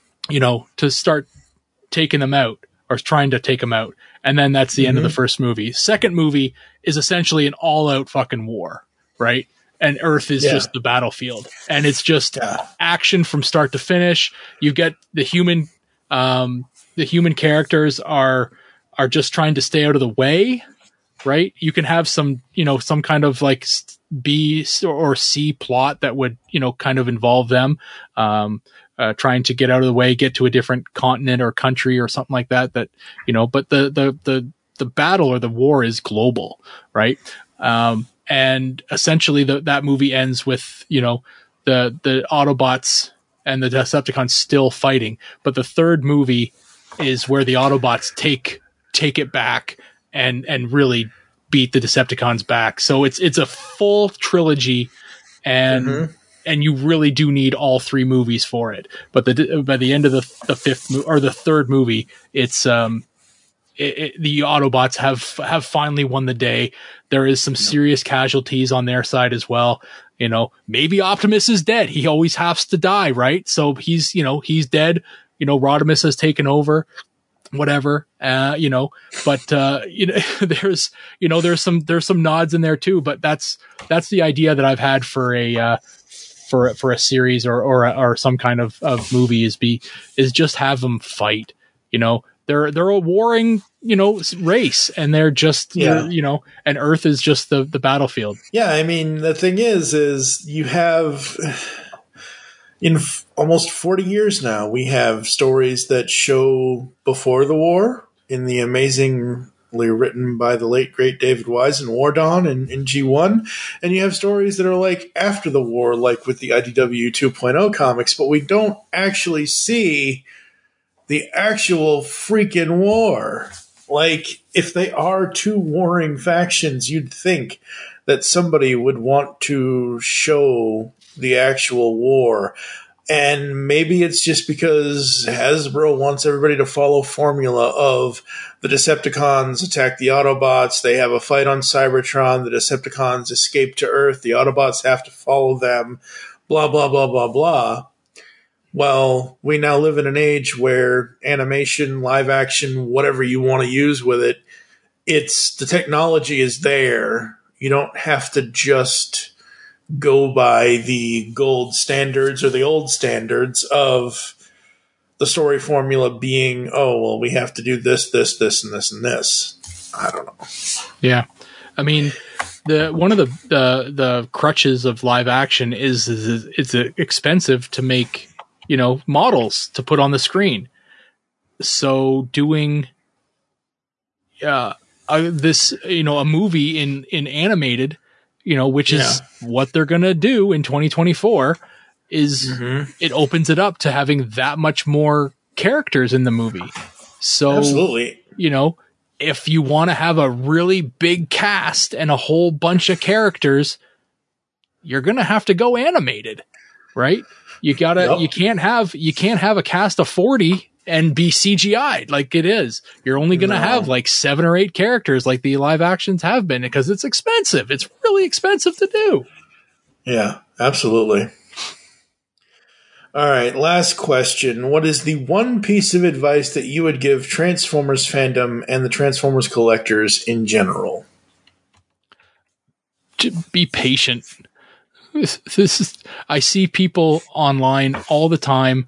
Speaker 6: taking them out, or trying to take them out. And then that's the end of the first movie. Second movie is essentially an all-out fucking war, right? And Earth is just the battlefield, and it's just action from start to finish. You get the human characters are just trying to stay out of the way, right? You can have some kind of like B or C plot that would, you know, kind of involve them trying to get out of the way, get to a different continent or country or something like that. That, you know, but the battle or the war is global, right? And essentially that movie ends with, you know, the Autobots and the Decepticons still fighting. But the third movie is where the Autobots take take it back and really beat the Decepticons back. So it's a full trilogy, and you really do need all 3 movies for it. But by the end of the fifth or the third movie, it's the Autobots have finally won the day. There is some serious casualties on their side as well. You know, maybe Optimus is dead. He always has to die, right? So he's dead. You know, Rodimus has taken over, whatever. But there's some nods in there too. But that's the idea that I've had for a series or some kind of movie is just have them fight. You know, they're a warring, race, and they're just, and Earth is just the battlefield.
Speaker 5: Yeah. I mean, the thing is you have in almost 40 years now, we have stories that show before the war in the amazingly written by the late, great David Wise in War Dawn in G1. And you have stories that are like after the war, like with the IDW 2.0 comics, but we don't actually see the actual freaking war. Like, if they are 2 warring factions, you'd think that somebody would want to show the actual war. And maybe it's just because Hasbro wants everybody to follow formula of the Decepticons attack the Autobots, they have a fight on Cybertron, the Decepticons escape to Earth, the Autobots have to follow them, blah, blah, blah, blah, blah. Well, we now live in an age where animation, live action, whatever you want to use with it, the technology is there. You don't have to just go by the gold standards or the old standards of the story formula being, we have to do this, this, this, and this, and this. I don't know.
Speaker 6: Yeah. I mean, one of the crutches of live action is it's expensive to make, models to put on the screen. So doing this, a movie in animated, which is what they're going to do in 2024, is it opens it up to having that much more characters in the movie. So,
Speaker 5: absolutely.
Speaker 6: If you want to have a really big cast and a whole bunch of characters, you're going to have to go animated, right? You can't have a cast of 40 and be CGI'd like it is. You're only going to have like 7 or 8 characters like the live actions have been, because it's expensive. It's really expensive to do.
Speaker 5: Yeah, absolutely. All right, last question. What is the one piece of advice that you would give Transformers fandom and the Transformers collectors in general?
Speaker 6: Be patient. I see people online all the time,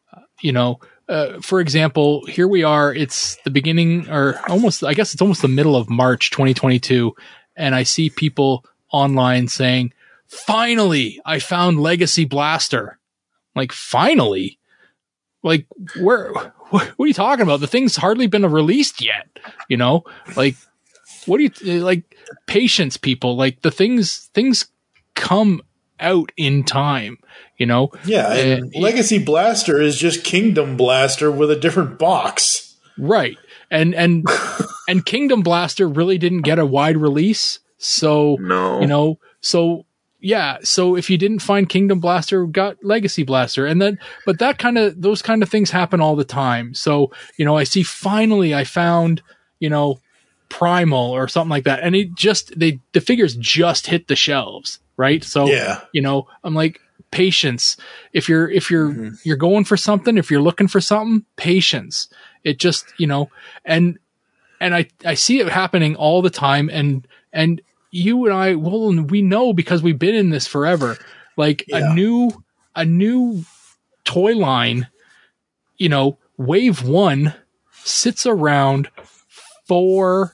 Speaker 6: for example, here we are, it's the beginning it's almost the middle of March 2022. And I see people online saying, finally, I found Legacy Blaster. Like, finally? Like, what are you talking about? The thing's hardly been released yet. Like, what do you, like, patience, people? Like, the things come out in time,
Speaker 5: Yeah, and Legacy Blaster is just Kingdom Blaster with a different box.
Speaker 6: Right. And Kingdom Blaster really didn't get a wide release. So,
Speaker 5: no.
Speaker 6: So if you didn't find Kingdom Blaster, got Legacy Blaster. But those kind of things happen all the time. So, I see finally I found, Primal or something like that. And the figures just hit the shelves. Right. So, I'm like, patience. If you're going for something, if you're looking for something, patience. It just, and I see it happening all the time. And you and I, we know because we've been in this forever, like a new toy line, wave 1 sits around forever.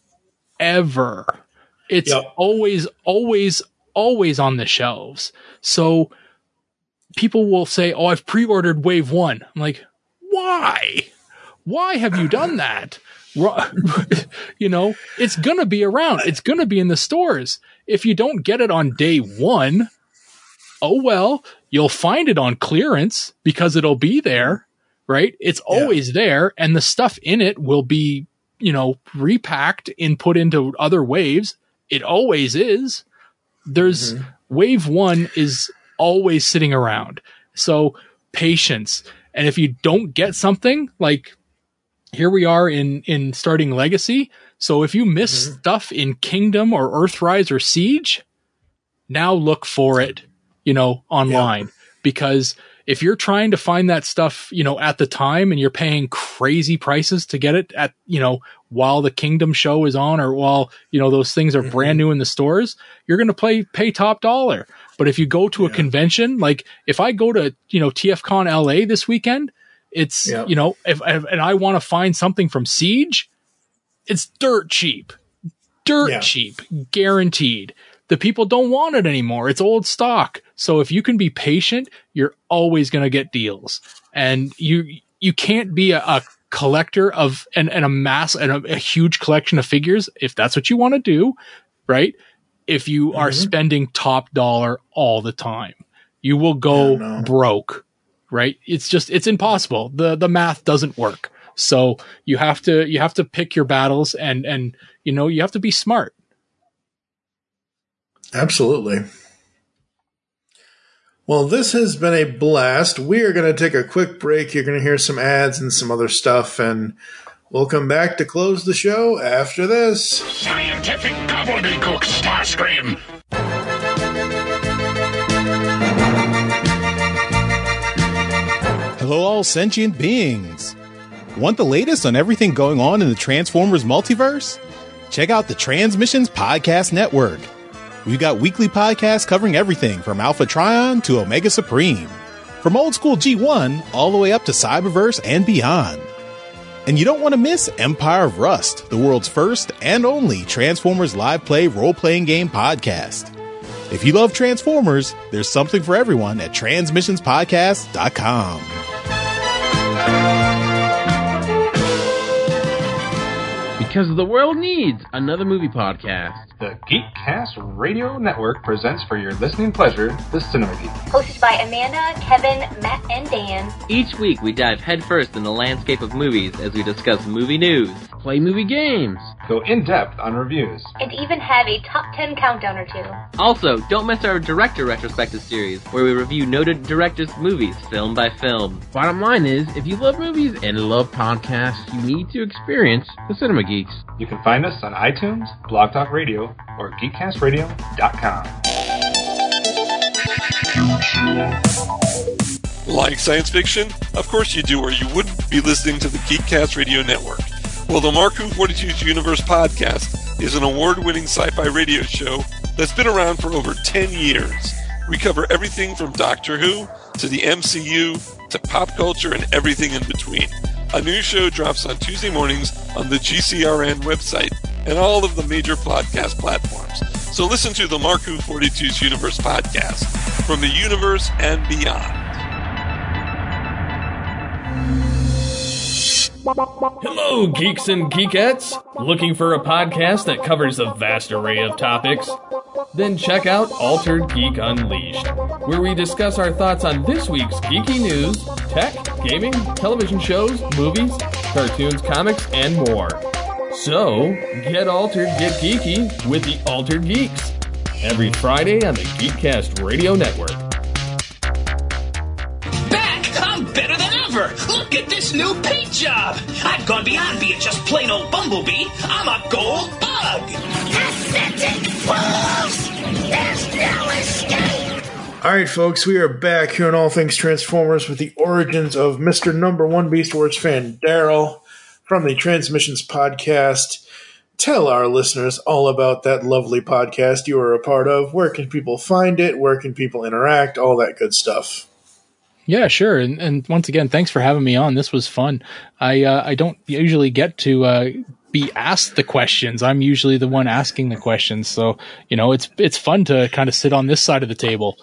Speaker 6: It's always on the shelves. So people will say, I've pre-ordered wave 1. I'm like, why? Why have you done that? It's going to be around. It's going to be in the stores. If you don't get it on day 1, you'll find it on clearance because it'll be there, right? It's always there. And the stuff in it will be repacked and put into other waves. It always is. There's wave 1 is always sitting around. So patience. And if you don't get something, like here we are in starting Legacy. So if you miss stuff in Kingdom or Earthrise or Siege, now look for it, online, because if you're trying to find that stuff, at the time and you're paying crazy prices to get it at, while the Kingdom show is on or while, those things are brand new in the stores, you're going to pay top dollar. But if you go to a convention, like if I go to, TFCon LA this weekend, it's, if I want to find something from Siege, it's dirt cheap, guaranteed. The people don't want it anymore. It's old stock. So if you can be patient, you're always going to get deals. And you can't be a collector of and amass a huge collection of figures if that's what you want to do, right? If you are spending top dollar all the time, you will go broke, right? It's impossible. The math doesn't work. So you have to pick your battles and you have to be smart.
Speaker 5: Absolutely. Well, this has been a blast. We are going to take a quick break. You're going to hear some ads and some other stuff, and we'll come back to close the show after this.
Speaker 3: Scientific gobbledygook, Starscream!
Speaker 12: Hello, all sentient beings. Want the latest on everything going on in the Transformers multiverse? Check out the Transmissions Podcast Network. We've got weekly podcasts covering everything from Alpha Trion to Omega Supreme. From old school G1 all the way up to Cyberverse and beyond. And you don't want to miss Empire of Rust, the world's first and only Transformers live play role-playing game podcast. If you love Transformers, there's something for everyone at transmissionspodcast.com.
Speaker 13: Because the world needs another movie podcast.
Speaker 14: The Geekcast Radio Network presents for your listening pleasure the Cinema Geek.
Speaker 15: Hosted by Amanda, Kevin, Matt, and Dan.
Speaker 16: Each week we dive headfirst in the landscape of movies as we discuss movie news,
Speaker 13: play movie games,
Speaker 14: go in-depth on reviews,
Speaker 15: and even have a top 10 countdown or two.
Speaker 16: Also, don't miss our director retrospective series, where we review noted directors' movies film by film.
Speaker 13: Bottom line is, if you love movies and love podcasts, you need to experience the Cinema Geeks.
Speaker 14: You can find us on iTunes, Blog Talk Radio, or GeekCastRadio.com.
Speaker 17: Like science fiction? Of course you do, or you wouldn't be listening to the Geekcast Radio Network. Well, the Mark Who 42's Universe podcast is an award-winning sci-fi radio show that's been around for over 10 years. We cover everything from Doctor Who to the MCU to pop culture and everything in between. A new show drops on Tuesday mornings on the GCRN website and all of the major podcast platforms. So listen to the Mark Who 42's Universe podcast from the universe and beyond.
Speaker 18: Hello, geeks and geekettes! Looking for a podcast that covers a vast array of topics? Then check out Altered Geek Unleashed, where we discuss our thoughts on this week's geeky news, tech, gaming, television shows, movies, cartoons, comics, and more. So, get altered, get geeky with the Altered Geeks. Every Friday on the Geekcast Radio Network.
Speaker 19: I'm better than ever! Look at this new paint job! I've gone beyond being just plain old Bumblebee. I'm a gold bug! Pathetic fools! There's no escape!
Speaker 5: Alright, folks, we are back here on All Things Transformers with the origins of Mr. Number One Beast Wars fan, Daryl, from the Transmissions Podcast. Tell our listeners all about that lovely podcast you are a part of. Where can people find it? Where can people interact? All that good stuff.
Speaker 6: Yeah, sure. And once again, thanks for having me on. This was fun. I don't usually get to be asked the questions. I'm usually the one asking the questions. So, it's fun to kind of sit on this side of the table.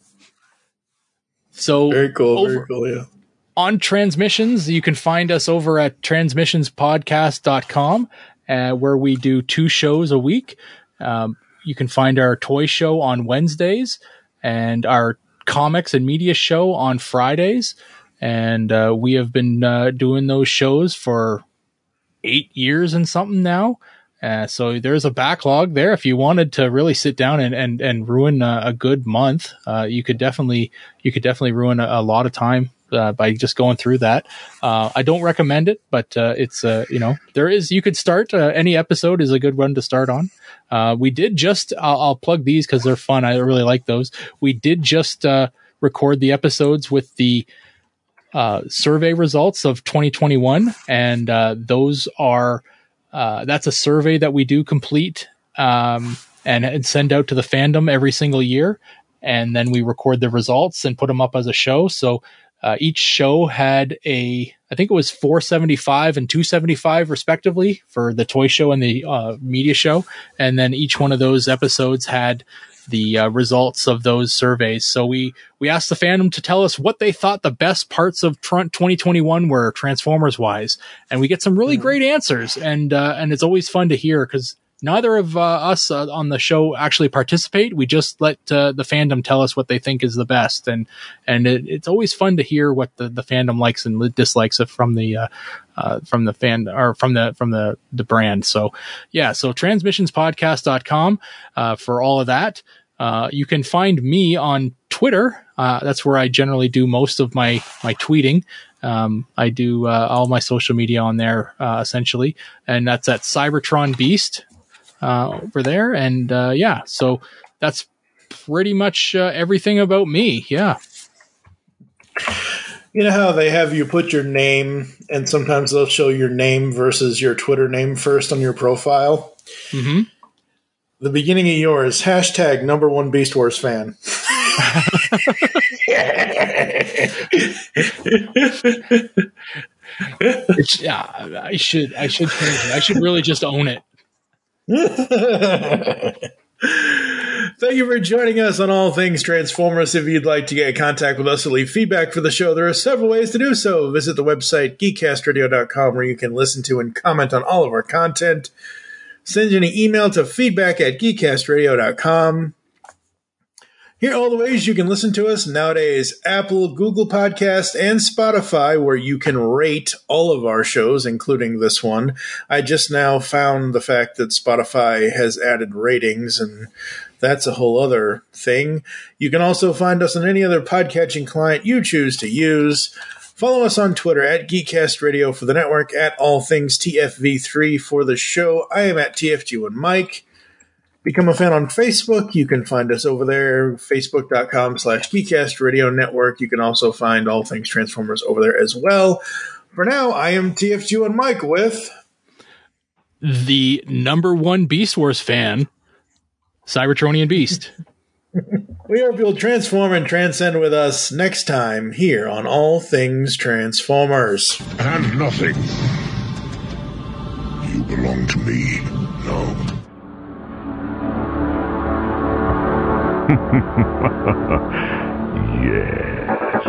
Speaker 6: So
Speaker 5: very cool, yeah.
Speaker 6: On Transmissions, you can find us over at transmissionspodcast.com, where we do 2 shows a week. You can find our toy show on Wednesdays and our comics and media show on Fridays, and we have been doing those shows for 8 years and something now. So there's a backlog there. If you wanted to really sit down and ruin a good month, you could definitely ruin a lot of time by just going through that. I don't recommend it, but it's you could start. Any episode is a good one to start on. We did just I'll plug these because they're fun. I really like those. We did just record the episodes with the survey results of 2021, and those are. That's a survey that we do complete and send out to the fandom every single year. And then we record the results and put them up as a show. So each show had I think it was 475 and 275 respectively for the toy show and the media show. And then each one of those episodes had the results of those surveys. So we asked the fandom to tell us what they thought the best parts of 2021 were Transformers wise. And we get some really great answers. And it's always fun to hear because neither of us on the show actually participate. We just let the fandom tell us what they think is the best. And it's always fun to hear what the fandom likes and dislikes from the fan or from the brand. So yeah, so transmissionspodcast.com for all of that. You can find me on Twitter. That's where I generally do most of my tweeting. I do all my social media on there essentially, and that's at Cybertron Beast over there. And so that's pretty much everything about me. Yeah.
Speaker 5: You know how they have you put your name, and sometimes they'll show your name versus your Twitter name first on your profile?
Speaker 6: Mm-hmm.
Speaker 5: The beginning of yours, # #1 Beast Wars fan.
Speaker 6: I should change it. I should really just own it.
Speaker 5: Thank you for joining us on All Things Transformers. If you'd like to get in contact with us or leave feedback for the show, there are several ways to do so. Visit the website geekcastradio.com where you can listen to and comment on all of our content. Send an email to feedback@geekcastradio.com. Here are all the ways you can listen to us nowadays: Apple, Google Podcast, and Spotify, where you can rate all of our shows, including this one. I just now found the fact that Spotify has added ratings, and that's a whole other thing. You can also find us on any other podcatching client you choose to use. Follow us on Twitter at Geekcast Radio for the network, at All Things TFV3 for the show. I am at TFG1Mike. Become a fan on Facebook. You can find us over there, facebook.com/Geekcast Radio Network. You can also find All Things Transformers over there as well. For now, I am TFG1Mike with
Speaker 6: the #1 Beast Wars fan, Cybertronian Beast.
Speaker 5: We hope you'll transform and transcend with us next time here on All Things Transformers.
Speaker 4: And nothing. You belong to me now. Yes.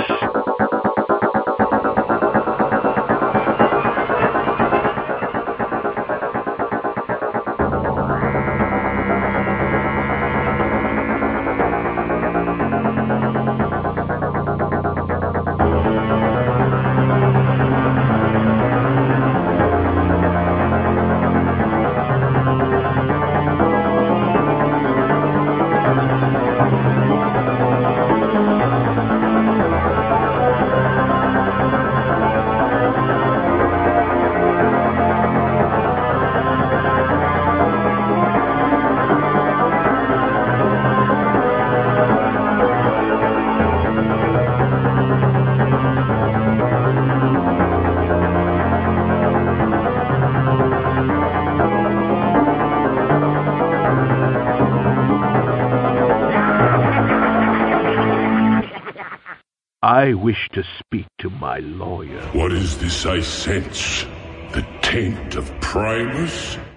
Speaker 20: I wish to speak to my lawyer.
Speaker 4: What is this I sense? The taint of Primus?